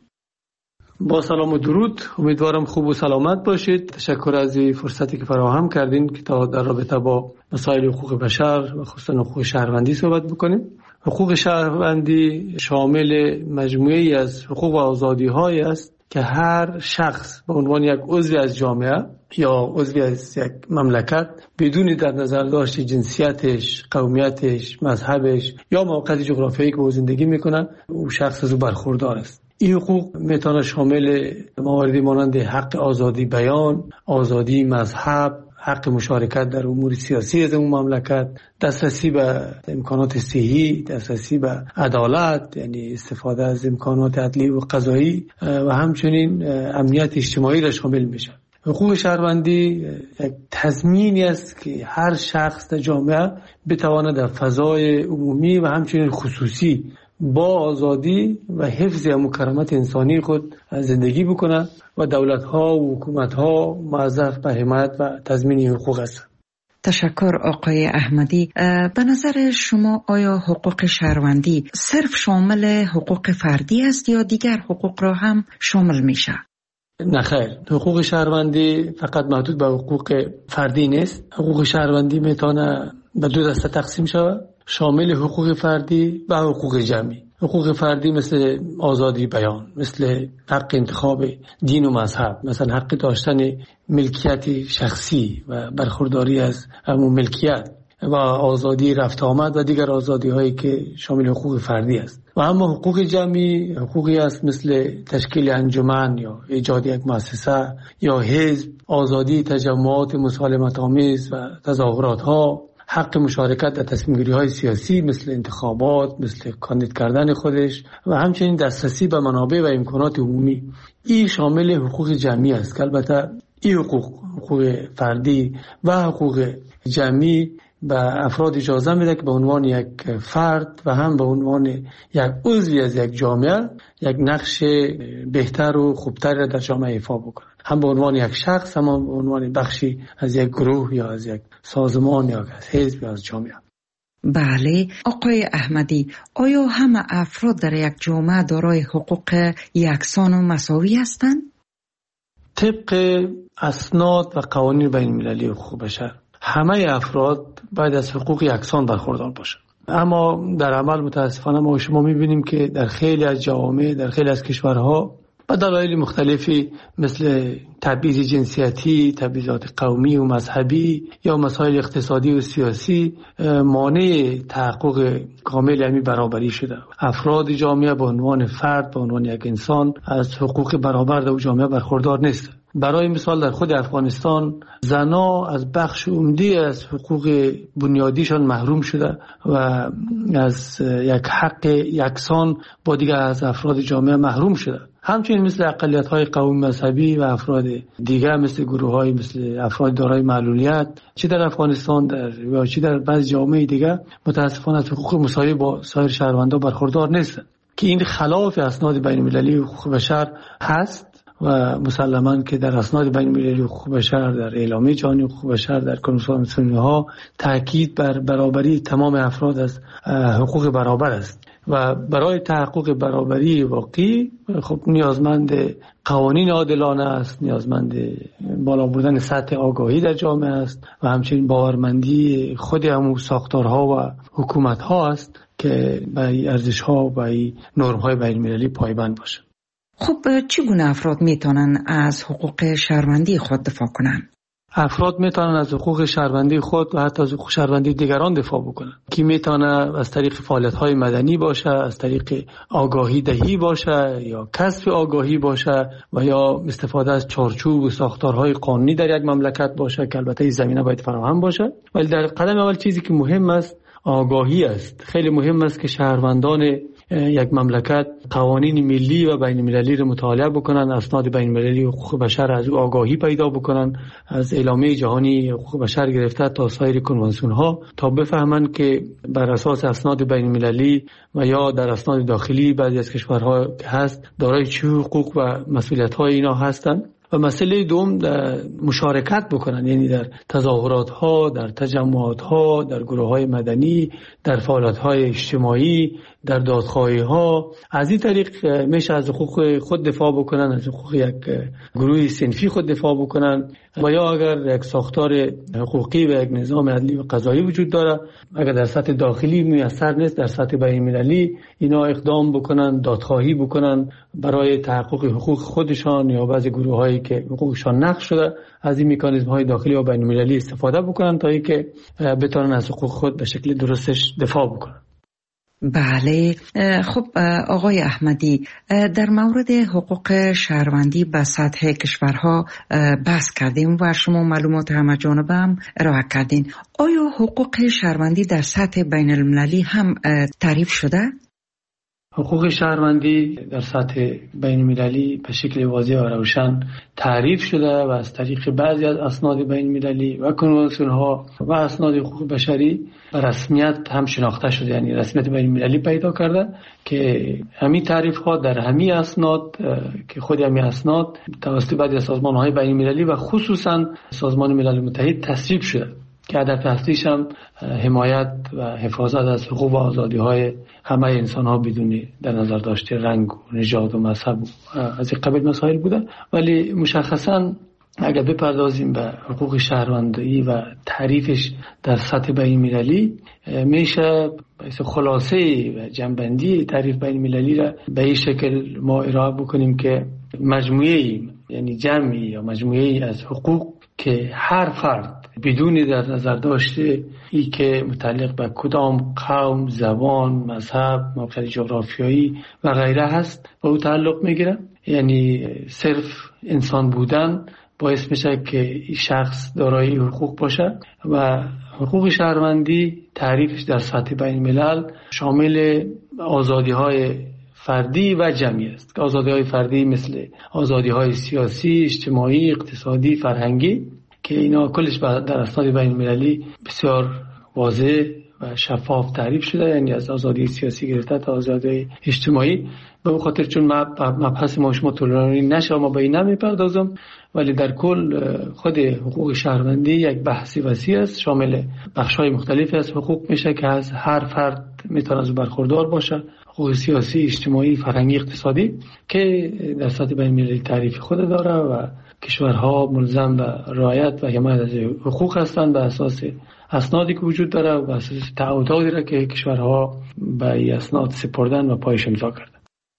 با سلام و درود، امیدوارم خوب و سلامت باشید. تشکر از این فرصتی که فراهم کردین که تا در رابطه با مسائل حقوق بشر و خصوصا حقوق شهروندی صحبت بکنیم. حقوق شهروندی شامل مجموعه‌ای از حقوق و آزادی‌هایی است که هر شخص به عنوان یک عضو از جامعه یا عضو از یک مملکت بدون در نظر داشت جنسیتش، قومیتش، مذهبش یا موقعیت جغرافیایی که او زندگی میکنه، او شخص از او برخوردار است. این حقوق میتونه شامل مواردی مانند حق آزادی بیان، آزادی مذهب، حق مشارکت در امور سیاسی از اون مملکت، دسترسی به امکانات صحی، دسترسی به عدالت یعنی استفاده از امکانات عدلی و قضایی و همچنین امنیت اجتماعی را شامل میشه. حقوق شهروندی یک تضمینی است که هر شخص در جامعه بتواند در فضای عمومی و همچنین خصوصی با آزادی و حفظ مکرمات انسانی خود زندگی بکنه و دولت‌ها و حکومت‌ها موظف به حمایت و تضمین حقوق است. تشکر آقای احمدی. به نظر شما آیا حقوق شهروندی صرف شامل حقوق فردی است یا دیگر حقوق را هم شامل میشه؟ نخیر، حقوق شهروندی فقط محدود به حقوق فردی نیست. حقوق شهروندی میتونه به دو دسته تقسیم شود، شامل حقوق فردی و حقوق جمعی. حقوق فردی مثل آزادی بیان، مثل حق انتخاب دین و مذهب، مثلا حق داشتن ملکیت شخصی و برخورداری از همون ملکیت و آزادی رفت آمد و دیگر آزادی هایی که شامل حقوق فردی است. و اما حقوق جمعی حقوقی است مثل تشکیل انجمن یا ایجاد یک مؤسسه یا حزب، آزادی تجمعات مسالمت آمیز و تظاهرات ها، حق مشارکت در تصمیم گیری های سیاسی مثل انتخابات، مثل کاندید کردن خودش و همچنین دسترسی به منابع و امکانات عمومی. این شامل حقوق جمعی است که البته این حقوق فردی و حقوق جمعی به افراد اجازه میده که به عنوان یک فرد و هم به عنوان یک عضوی از یک جامعه یک نقش بهتر و خوبتر در جامعه ایفا بکنن، هم به عنوان یک شخص، هم به عنوان بخشی از یک گروه یا از یک سازمان یا از حزب یا از جامعه. بله آقای احمدی، آیا همه افراد در یک جامعه دارای حقوق یکسان و مساوی هستند؟ طبق اسناد و قوانین بین المللی حقوق بشر همه افراد باید از حقوق یکسان برخوردار باشند، اما در عمل متاسفانه ما شما می‌بینیم که در خیلی از جوامع، در خیلی از کشورها به دلایل مختلفی مثل تبعیض جنسیتی، تبعیضات قومی و مذهبی یا مسائل اقتصادی و سیاسی مانع تحقق کامل همین برابری شده. افراد جامعه به عنوان فرد، به عنوان یک انسان از حقوق برابر در جامعه برخوردار نیست. برای مثال در خود افغانستان زنها از بخش عمده از حقوق بنیادیشان محروم شده و از یک حق یکسان با دیگر از افراد جامعه محروم شده. همچنین مثل اقلیت‌های قومی مذهبی و افراد دیگر مثل گروه‌های مثل افراد دارای معلولیت چه در افغانستان یا چه در بعضی جوامع دیگر متأسفانه از حقوق مساوی با سایر شهروندان برخوردار نیستند که این خلاف اسناد بین‌المللی حقوق بشر هست و مسلماً که در اسناد بین‌المللی حقوق بشر، در اعلامیه جهانی حقوق بشر، در کنوانسیون صلح‌ها تاکید بر برابری تمام افراد از حقوق برابر است و برای تحقق برابری واقعی خب نیازمند قوانین عادلانه است، نیازمند بالا بردن سطح آگاهی در جامعه است و همچنین باورمندی خود همون ساختارها و حکومت‌ها است که به ارزش‌ها و نرم‌های بین‌المللی پایبند باشند. خب چگونه افراد میتونن از حقوق شهروندی خود دفاع کنن؟ افراد میتونن از حقوق شهروندی خود و حتی از حقوق شهروندی دیگران دفاع بکنن که میتونه از طریق فعالیت‌های مدنی باشه، از طریق آگاهی دهی باشه یا کسب آگاهی باشه و یا استفاده از چارچوب و ساختارهای قانونی در یک مملکت باشه که البته این زمینه باید فراهم باشه. ولی در قدم اول چیزی که مهم است آگاهی است. خیلی مهم است که شهروندان یک مملکت قوانین ملی و بین المللی رو مطالعه بکنن، اسناد بین المللی حقوق بشر از او آگاهی پیدا بکنن، از اعلامیه جهانی حقوق بشر گرفته تا سایر کنوانسیون ها، تا بفهمن که بر اساس اسناد بین المللی و یا در اسناد داخلی بعضی از کشورها که هست دارای چه حقوق و مسئولیت های اینا هستن. و مسئله دوم مشارکت بکنن، یعنی در تظاهرات ها، در تجمعات ها، در گروه های مدنی، در فعالیت های اجتماعی، در دادخواهی ها. از این طریق میشه از حقوق خود دفاع بکنن، از حقوق یک گروه صنفی خود دفاع بکنن و یا اگر یک ساختار حقوقی و یک نظام عدلی و قضایی وجود داره، اگر در سطح داخلی میسر نیست، در سطح بین المللی اینا اقدام بکنن، دادخواهی بکنن برای تحقق حقوق خودشان یا بعضی گروه هایی که حقوقشان نقض شده، از این مکانیزم های داخلی و بین المللی استفاده بکنن تا اینکه بتونن از حقوق خود به شکل درستش دفاع بکنن. بله، خب آقای احمدی، در مورد حقوق شهروندی به سطح کشورها بحث کردیم و شما معلومات همه جانبه هم ارائه کردین. آیا حقوق شهروندی در سطح بین المللی هم تعریف شده؟ حقوق شهروندی در سطح بین المللی به شکل واضح و روشن تعریف شده و از طریق بعضی از اسناد بین المللی و کنوانسیون ها و اسناد حقوق بشری به رسمیت هم شناخته شده، یعنی رسمیت بین المللی پیدا کرده که همین تعریف ها در همین اسناد که خود همین اسناد توسط بعضی از سازمان های بین المللی و خصوصا سازمان ملل متحد تصویب شده که هدف اصلیش هم حمایت و حفاظت از حقوق و آزادی‌های همه انسان‌ها بدون در نظر داشته رنگ و نژاد و مذهب از این قبیل مسائل بوده. ولی مشخصاً اگر بپردازیم به حقوق شهروندی و تعریفش در سطح بین‌المللی، میشه خلاصه و جنبندی تعریف بین‌المللی را به این شکل ما ارائه بکنیم که مجموعه‌ای، یعنی جمعی یا مجموعه‌ای از حقوق که هر فرد بدون در نظر داشته ای که متعلق به کدام قوم، زبان، مذهب، موقعیت جغرافیایی و غیره هست به او تعلق میگیره. یعنی صرف انسان بودن باعث میشه که شخص دارای حقوق باشه و حقوق شهروندی تعریفش در سطح بین الملل شامل آزادی‌های فردی و جمعی است. آزادی‌های فردی مثل آزادی‌های سیاسی، اجتماعی، اقتصادی، فرهنگی که اینا کلش در اسناد بین المللی بسیار واضح و شفاف تعریف شده، یعنی از آزادی سیاسی گرفته تا آزادی اجتماعی. به خاطر چون مبحث ما شما طولانی نشه ما به این نمیپردازم، ولی در کل خود حقوق شهروندی یک بحثی وسیع است، شامل بخش‌های مختلفی از حقوق میشه که از هر فرد میتونه از برخوردار باشه. حقوق سیاسی، اجتماعی، فرهنگی، اقتصادی که در سطح بین‌المللی تعریف خود داره و کشورها ملزم به رعایت و حمایت از حقوق هستند به اساس اسنادی که وجود داره و به اساس تعهداتی را که کشورها به این اسناد سپردن و پایش امضا کردن.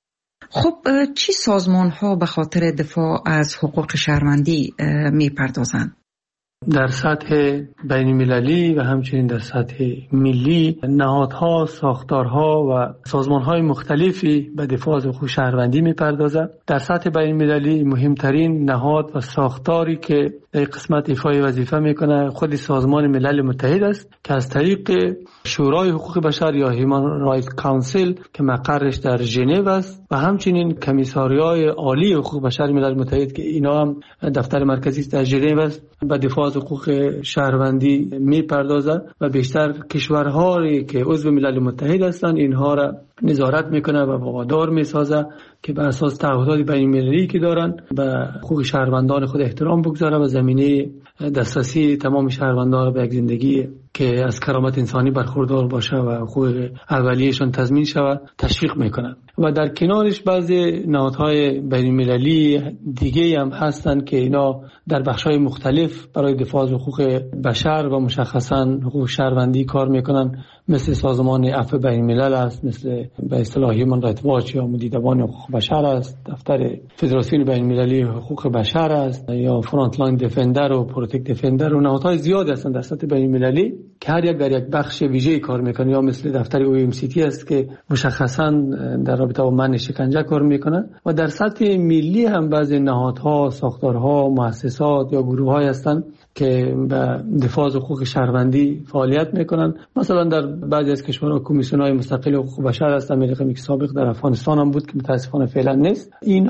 خب چی سازمان ها به خاطر دفاع از حقوق شهروندی میپردازند؟ در سطح بین المللی و همچنین در سطح ملی نهادها، ساختارها و سازمانهای مختلفی به دفاع از حقوق شهروندی میپردازند. در سطح بین المللی مهمترین نهاد و ساختاری که در قسمت ایفای وظیفه میکنه خود سازمان ملل متحد است که از طریق شورای حقوق بشر یا هیومن رایت کانسل که مقرش در ژنو است و همچنین کمیساریای عالی حقوق بشر ملل متحد که اینا هم دفتر مرکزی در ژنو است به دفاع از حقوق شهروندی میپردازه و بیشتر کشورهایی که عضو ملل متحد هستند اینها را نظارت میکنه و وادار میسازه که بر اساس تعهدات بین‌المللی که دارن به حقوق شهروندان خود احترام بگذاره و زمینه دسترسی تمام شهروندان به یک زندگی که از کرامت انسانی برخوردار باشه و حقوق اولیه‌شان تضمین شود تشویق میکنند. و در کنارش بعضی نهادهای بین‌المللی دیگه هم هستند که اینا در بخش‌های مختلف برای دفاع از حقوق بشر و مشخصاً حقوق شهروندی کار میکنن، مثل سازمان عفو بین‌الملل است، مثل به اصطلاح هیومن رایت واچ یا مدیران حقوق بشر است، دفتر فدراسیون بین‌المللی حقوق بشر است یا فرانت لاین دفندر و پروتکت دفندر و نهادهای زیاد هستند در سطح بین‌المللی که هر یک در یک بخش ویژه‌ای کار میکنه، یا مثل دفتر OMCT است که مشخصاً در رابطه با منع شکنجه کار میکنه. و در سطح ملی هم بعضی نهادها، ساختارها، مؤسسات یا گروه‌های هستند که به دفاع از حقوق شهروندی فعالیت میکنن. مثلا در بعضی از کشورها کمیسیون‌های مستقل حقوق بشر هستند، رقمی که سابق در افغانستان هم بود که متاسفانه فعلا نیست.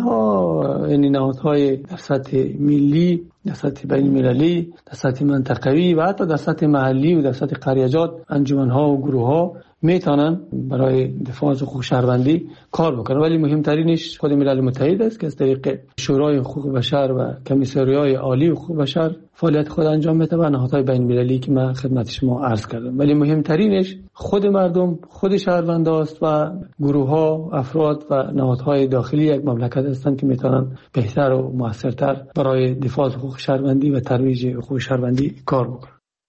اینها یعنی نهادهای در سطح ملی، در سطح بین‌المللی، در سطح منطقه‌ای و حتی در سطح محلی و در سطح قریه‌جات انجمن‌ها و گروه‌ها میتونن برای دفاع از حقوق شهروندی کار بکنن. ولی مهمترینش خود ملل متحد است که از طریق شورای حقوق بشر و کمیساریای عالی حقوق بشر فعالیت خود انجام میده و نهادهای بین‌المللی که من خدمت شما عرض کردم. ولی مهمترینش خود مردم، خود شهروندان است و گروه‌ها، افراد و نهادهای داخلی یک مملکت هستند که میتونن بهتر و موثرتر برای دفاع از حقوق شهروندی و ترویج حقوق شهروندی کار بکنن.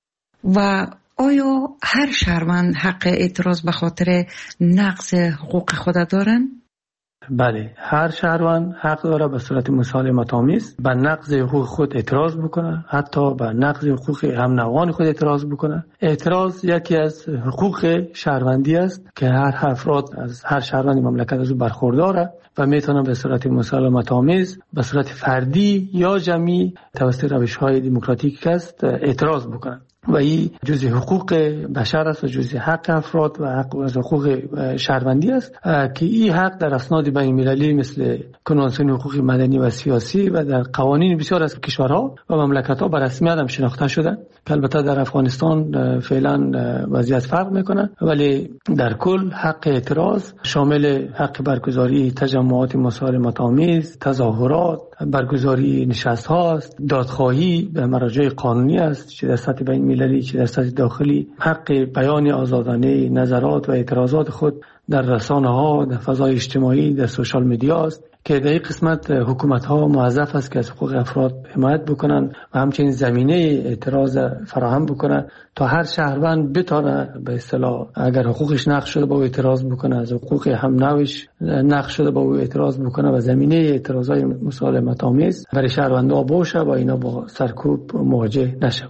و آیا هر شهروند حق اعتراض به خاطر نقض حقوق خود دارن؟ بله، هر شهروند حق داره به صورت مسالمت‌آمیز به نقض حقوق خود اعتراض بکنه، حتی به نقض حقوق هم‌نوعان خود اعتراض بکنه. اعتراض یکی از حقوق شهروندی است که هر افراد از هر شهروند مملکت از او برخورداره و میتونه به صورت مسالمت‌آمیز، به صورت فردی یا جمعی توسط روش‌های دموکراتیک است اعتراض بکنه. و این جزء حقوق بشر است و جزء حق افراد و حقوق شهروندی است که این حق در اسناد بین‌المللی مثل کنوانسیون حقوق مدنی و سیاسی و در قوانین بسیار از کشورها و مملکت‌ها به رسمیت هم شناخته شده که البته در افغانستان فعلا وضعیت فرق میکنه. ولی در کل حق اعتراض شامل حق برگزاری تجمعات مسالمت‌آمیز، تظاهرات، برگزاری نشست‌ها است، دادخواهی به مراجع قانونی است که در سطح بین‌المللی المللی چه در سطح داخلی حق بیان آزادانه نظرات و اعتراضات خود در رسانه‌ها، در فضای اجتماعی، در سوشال میدیا است که در این قسمت حکومت‌ها موظف است که از حقوق افراد حمایت بکنن و همچنین زمینه اعتراض فراهم بکنن تا هر شهروند بتونه به اصطلاح اگر حقوقش نقض شده با او اعتراض بکنه، از حقوق هم نوش نقض شده با او اعتراض بکنه و زمینه اعتراضای مسالمت‌آمیز برای شهروندان باشه و اینا با سرکوب مواجه نشه.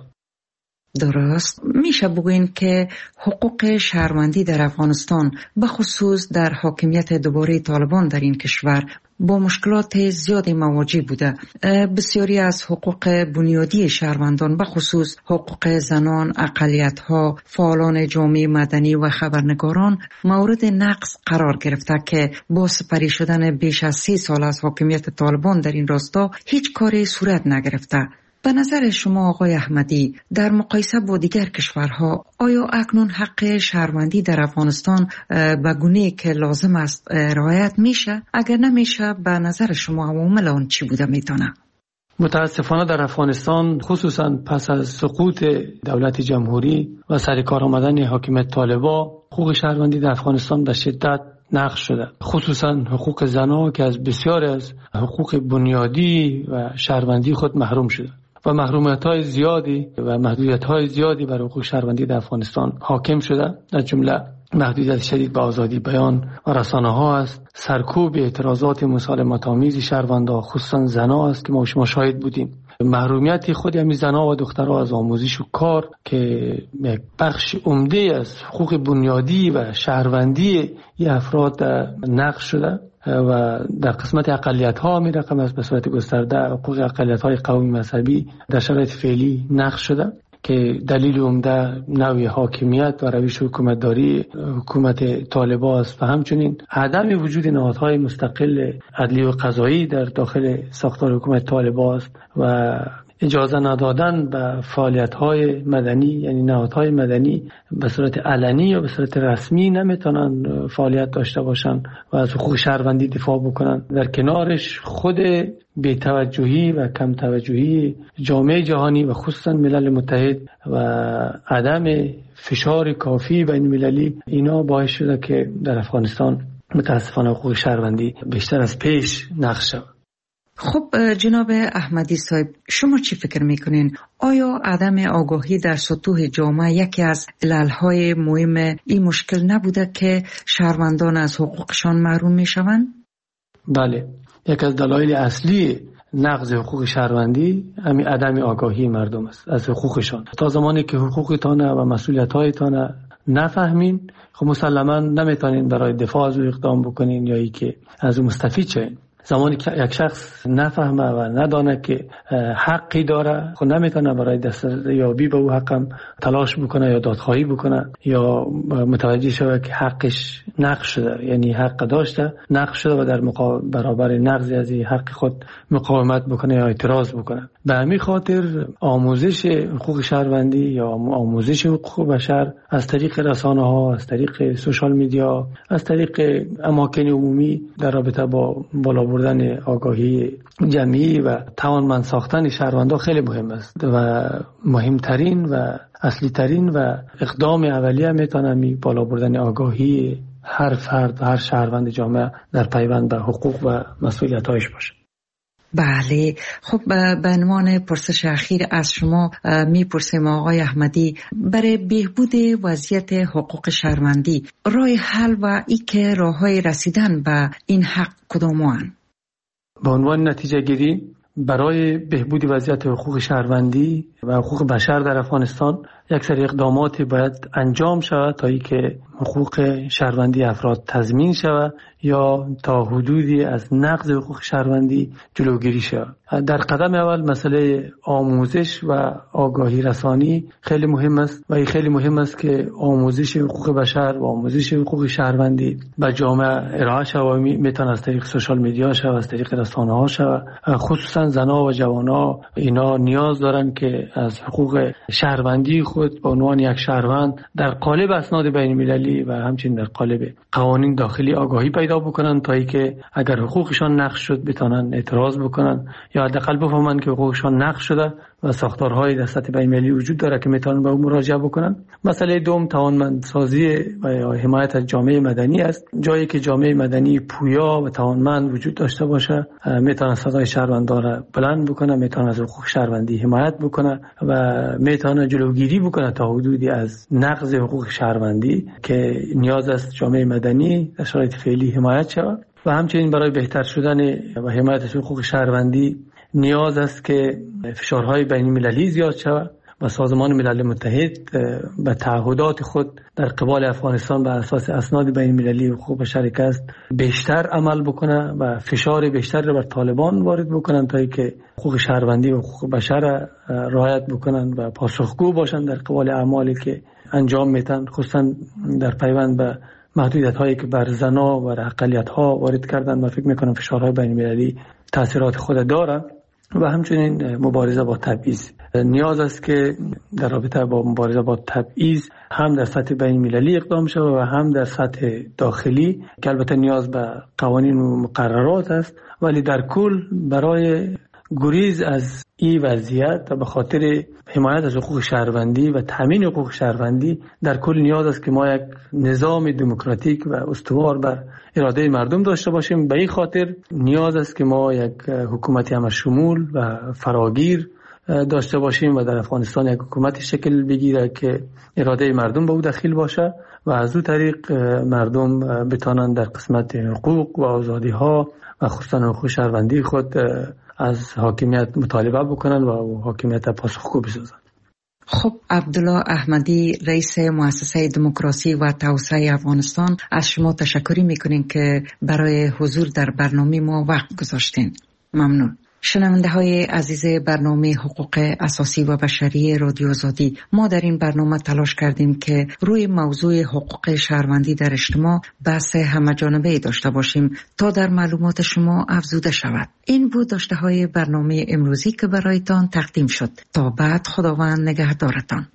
درست میشه بگوین که حقوق شهروندی در افغانستان به خصوص در حاکمیت دوباره طالبان در این کشور با مشکلات زیادی مواجه بوده. بسیاری از حقوق بنیادی شهروندان به خصوص حقوق زنان، اقلیت‌ها، فعالان جامعه مدنی و خبرنگاران مورد نقض قرار گرفته که با سپری شدن بیش از 30 سال از حاکمیت طالبان در این راستا هیچ کاری صورت نگرفته. به نظر شما آقای احمدی در مقایسه با دیگر کشورها آیا اکنون حق شهروندی در افغانستان به گونه‌ای که لازم است رعایت میشه؟ اگر نمیشه به نظر شما عوامل آن چی بوده میتونه؟ متاسفانه در افغانستان خصوصا پس از سقوط دولت جمهوری و سر کار آمدن حاکمیت طالبان حقوق شهروندی در افغانستان به شدت نقض شده، خصوصا حقوق زنان که از بسیاری از حقوق بنیادی و شهروندی خود محروم شده و محرومیت‌های زیادی و محدودیت‌های زیادی بر حقوق شهروندی در افغانستان حاکم شده. در جمله محدودیت شدید به آزادی بیان و رسانه‌ها است، سرکوب اعتراضات مسالمت‌آمیز شهروندان خصوصا زنان است که ما شاهد بودیم، محرومیت خود همین زنان و دخترها از آموزش و کار که یک بخش عمده از حقوق بنیادی و شهروندی این افراد نقض شده و در قسمت اقلیت‌ها می رقم از به صورت گسترده حقوق اقلیت‌های قومی مذهبی در شرایط فعلی نقض شده که دلیل عمده نوع حاکمیت و روش حکومتداری حکومت طالبان است و همچنین عدم وجود نهادهای مستقل عدلی و قضایی در داخل ساختار حکومت طالبان است و اجازه ندادن به فعالیت‌های مدنی، یعنی نهادهای مدنی به صورت علنی یا به صورت رسمی نمیتونن فعالیت داشته باشن و از حقوق شهروندی دفاع بکنن. در کنارش خود بی‌توجهی و کم توجهی جامعه جهانی و خصوصا ملل متحد و عدم فشار کافی بین المللی اینا باعث شده که در افغانستان متاسفانه حقوق شهروندی بیشتر از پیش نقض شود. خب جناب احمدی صاحب، شما چی فکر میکنین؟ آیا عدم آگاهی در سطوح جامعه یکی از عللهای مهم این مشکل نبوده که شهروندان از حقوقشان محروم میشوند؟ بله، یکی از دلایل اصلی نقض حقوق شهروندی همین عدم آگاهی مردم است از حقوقشان. تا زمانی که حقوقتان و مسئولیت‌هایتان نفهمین، خب مسلماً نمیتونین برای دفاع از او اقدام بکنین یا ای که از او مستفید شین. زمانی که یک شخص نفهمه و ندانه که حقی داره، خب نمیتونه برای دستیابی به او حقم تلاش بکنه یا دادخواهی بکنه یا متوجه شود که حقش نقض شده، یعنی حق داشته نقض شده و در برابر نقض از این حق خود مقاومت بکنه یا اعتراض بکنه. به همین خاطر آموزش حقوق شهروندی یا آموزش حقوق بشر از طریق رسانه‌ها، از طریق سوشال میدیا، از طریق اماکن عمومی در رابطه با بالا بردن آگاهی جمعی و توانمند ساختن شهروندان خیلی مهم است و مهمترین و اصلی ترین و اقدام اولیه میتونه بالا بردن آگاهی هر فرد و هر شهروند جامعه در پیوند به حقوق و مسئولیت‌هایش باشه. بله، خب به عنوان پرسش اخیر از شما میپرسیم آقای احمدی، برای بهبود وضعیت حقوق شهروندی راه حل و که راههای رسیدن به این حق کدام‌اند؟ به عنوان نتیجه گیری برای بهبود وضعیت حقوق شهروندی و حقوق بشر در افغانستان یک سری اقدامات باید انجام شود تا اینکه حقوق شهروندی افراد تضمین شود یا تا حدودی از نقض حقوق شهروندی جلوگیری شود. در قدم اول مسئله آموزش و آگاهی رسانی خیلی مهم است و این خیلی مهم است که آموزش حقوق بشر و آموزش حقوق شهروندی به جامعه ارائه شود. میتونه از طریق سوشال میدیا شود، از طریق رسانه‌ها شود، خصوصا خصوصا زنها و جوانها اینا نیاز دارن که از حقوق شهروندی خود به عنوان یک شهروند در قالب اسناد بین المللی و همچنین در قالب قوانین داخلی آگاهی پیدا بکنن تا اینکه اگر حقوقشان نقض شد بتونن اعتراض بکنن یا حداقل بفهمن که حقوقشان نقض شده و ساختارهای در سطح بین المللی وجود داره که میتونن به اون مراجعه بکنن. مسئله دوم توانمندسازی و حمایت از جامعه مدنی است. جایی که جامعه مدنی پویا و توانمند وجود داشته باشه میتونه صدای شهروندان را بلند بکنه، میتونه از حقوق شهروندی حمایت بکنه و میتونه جلوگیری بکنه تا حدودی از نقض حقوق شهروندی که نیاز است جامعه مدنی در شرایط فعلی حمایت شود. و همچنین برای بهتر شدن و حمایت از حقوق شهروندی نیاز است که فشارهای بین المللی زیاد شود و سازمان ملل متحد به تعهدات خود در قبال افغانستان بر اساس اسناد بین المللی حقوق بشر که است بیشتر عمل بکنه و فشار بیشتر را بر طالبان وارد بکنن تا اینکه حقوق شهروندی و حقوق بشر رعایت بکنن و پاسخگو باشن در قبال اعمالی که انجام میدن، خصوصا در پیوند به محدودیت هایی که بر زنها و اقلیت ها وارد کردن و فکر میکنم فشارهای بین المللی تاثیرات خود داره. و همچنین مبارزه با تبعیض نیاز است که در رابطه با مبارزه با تبعیض هم در سطح بین المللی اقدام شود و هم در سطح داخلی که البته نیاز به قوانین و مقررات است، ولی در کل برای گریز از این وضعیت و به خاطر حمایت از حقوق شهروندی و تامین حقوق شهروندی در کل نیاز است که ما یک نظام دموکراتیک و استوار بر اراده مردم داشته باشیم. به این خاطر نیاز است که ما یک حکومتی همشمول و فراگیر داشته باشیم و در افغانستان یک حکومتی شکل بگیره که اراده مردم به او داخل باشه و از او طریق مردم بتوانند در قسمت حقوق و آزادی ها و خصوصا حقوق شهروندی خود از حاکمیت مطالبه بکنن و حاکمیت پاسخگو بسازن. خب عبدالله احمدی رئیس مؤسسه دموکراسی و توسعه افغانستان، از شما تشکر میکنیم که برای حضور در برنامه ما وقت گذاشتین. ممنون. شنونده های عزیز برنامه حقوق اساسی و بشری رادیو آزادی، ما در این برنامه تلاش کردیم که روی موضوع حقوق شهروندی در اجتماع بحث همه‌جانبه داشته باشیم تا در معلومات شما افزوده شود. این بود داشته های برنامه امروزی که برایتان تقدیم شد. تا بعد خداوند نگهدارتان.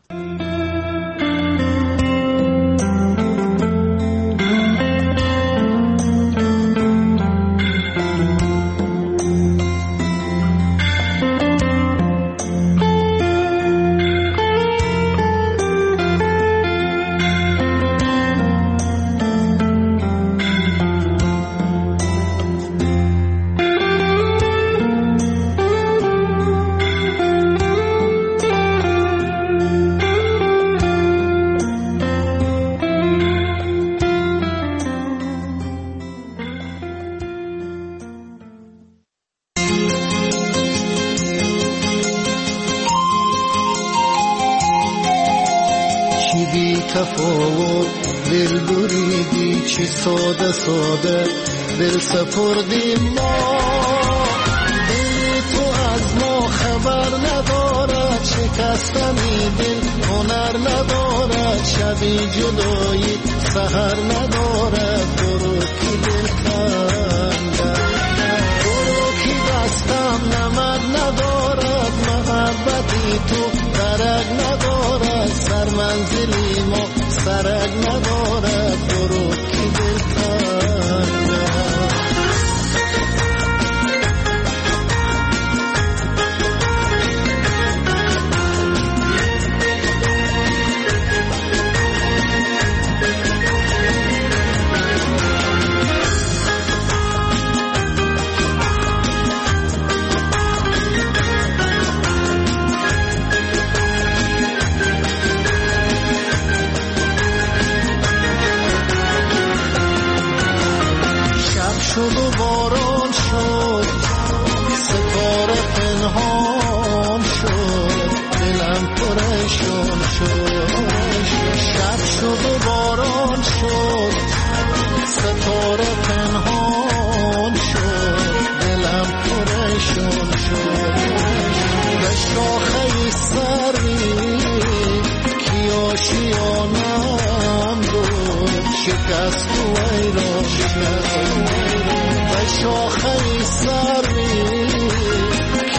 ساده دل سپردیم ما، دل تو از ما خبر ندارد، شکستنی دل هنر ندارد، شبی جدایی سحر ندارد، برو کی دل کنده، برو کی دستم نمد ندارد، محبتی تو درک ندارد، سر منزلی ما سرک ندارد، برو کی دل شد و باران شد، ستاره پنهان شد، دلم پرشان شد، شب شد و باران شد، ستاره پنهان شد، دلم پرشان شد، به شاخه سری کی آشیانم بود، شکست و ایران شد، به شاخه سری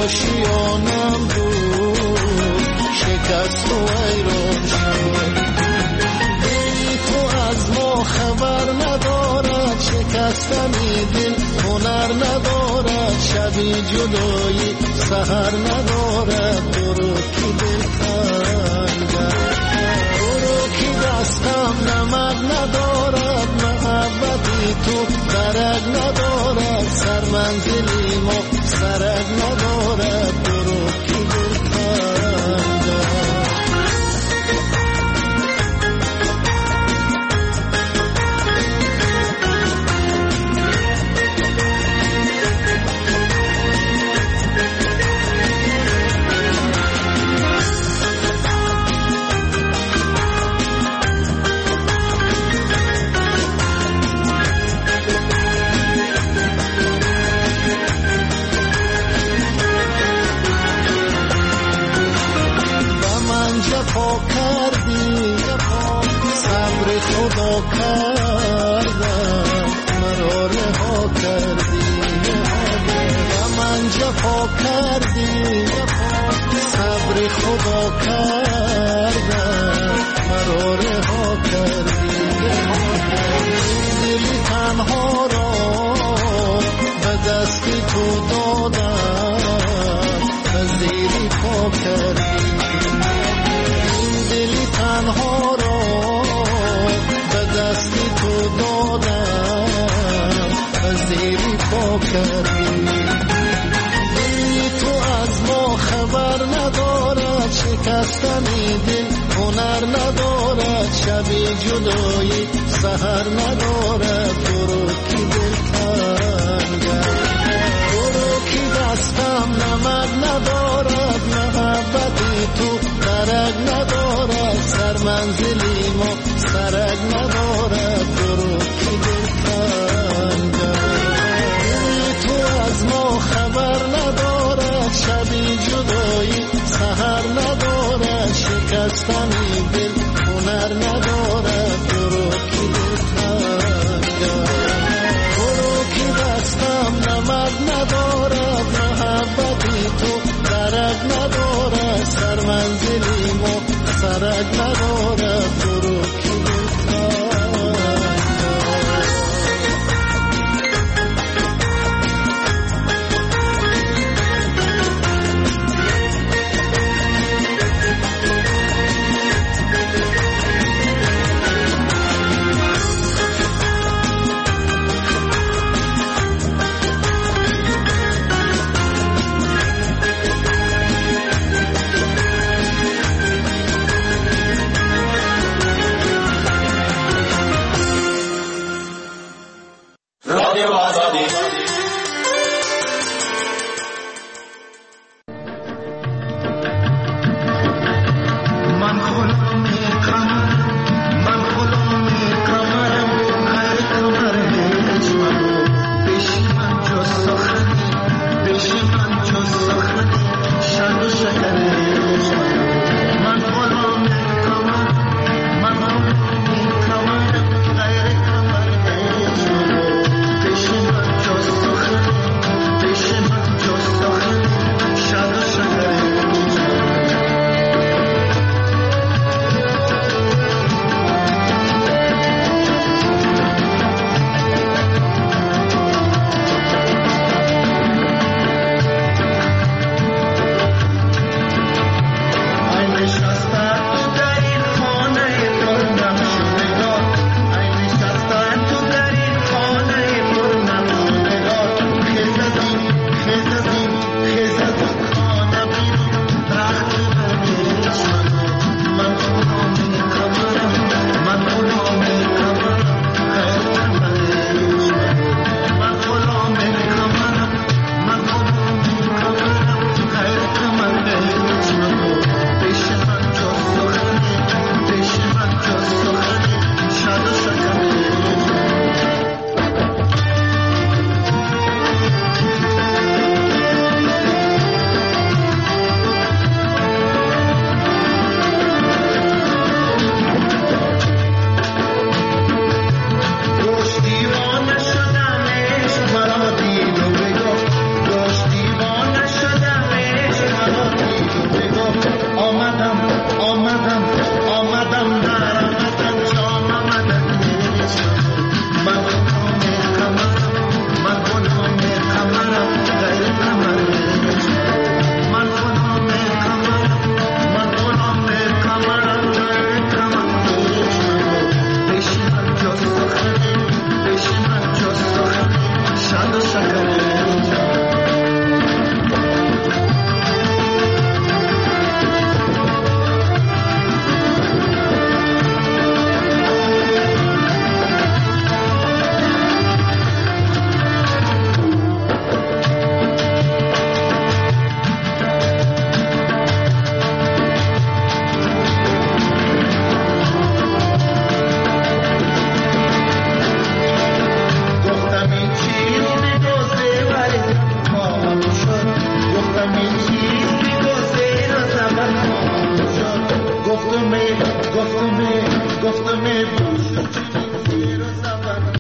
آشیانم بود شکست و ویران شد. دل تو از ما خبر ندارد، شکستنی دل هنر ندارد، شبی جدایی سحر ندارد. برو کی دل تنگم، برو کی دستم نمک ندارد، محبتی تو درک ندارد، سر منزلی ما سرک ندارد. برو کی دل تنگم. جفا کردی صبر خدا کردم، مرا رها کردی و من جفا کردی صبر خدا کردم، مرا رها کردی. دل تنها را به دست تو دادم، به زیر پا کردی. تنها را به دستی تو دادم، از زیری پا کردی. دلی تو از ما خبر ندارد، شکستنی دل هنر ندارد، شبی جدایی سحر ندارد. برو کی دل تنگم، برو کی دستم نمک ندارد، محبتی تو درک ندارد، سر منزلی ما سرک ندارد. برو کی دل تنگم، تو از ما خبر ندارد، شبی جدایی سحر ندارد، شکستنی دل هنر ندارد. برو کی دل تنگم، برو کی دستم نمک ندارد، محبتی تو درک ندارد، سر منزلی ما سرک ندارد. برو کی دل تنگم. رادیو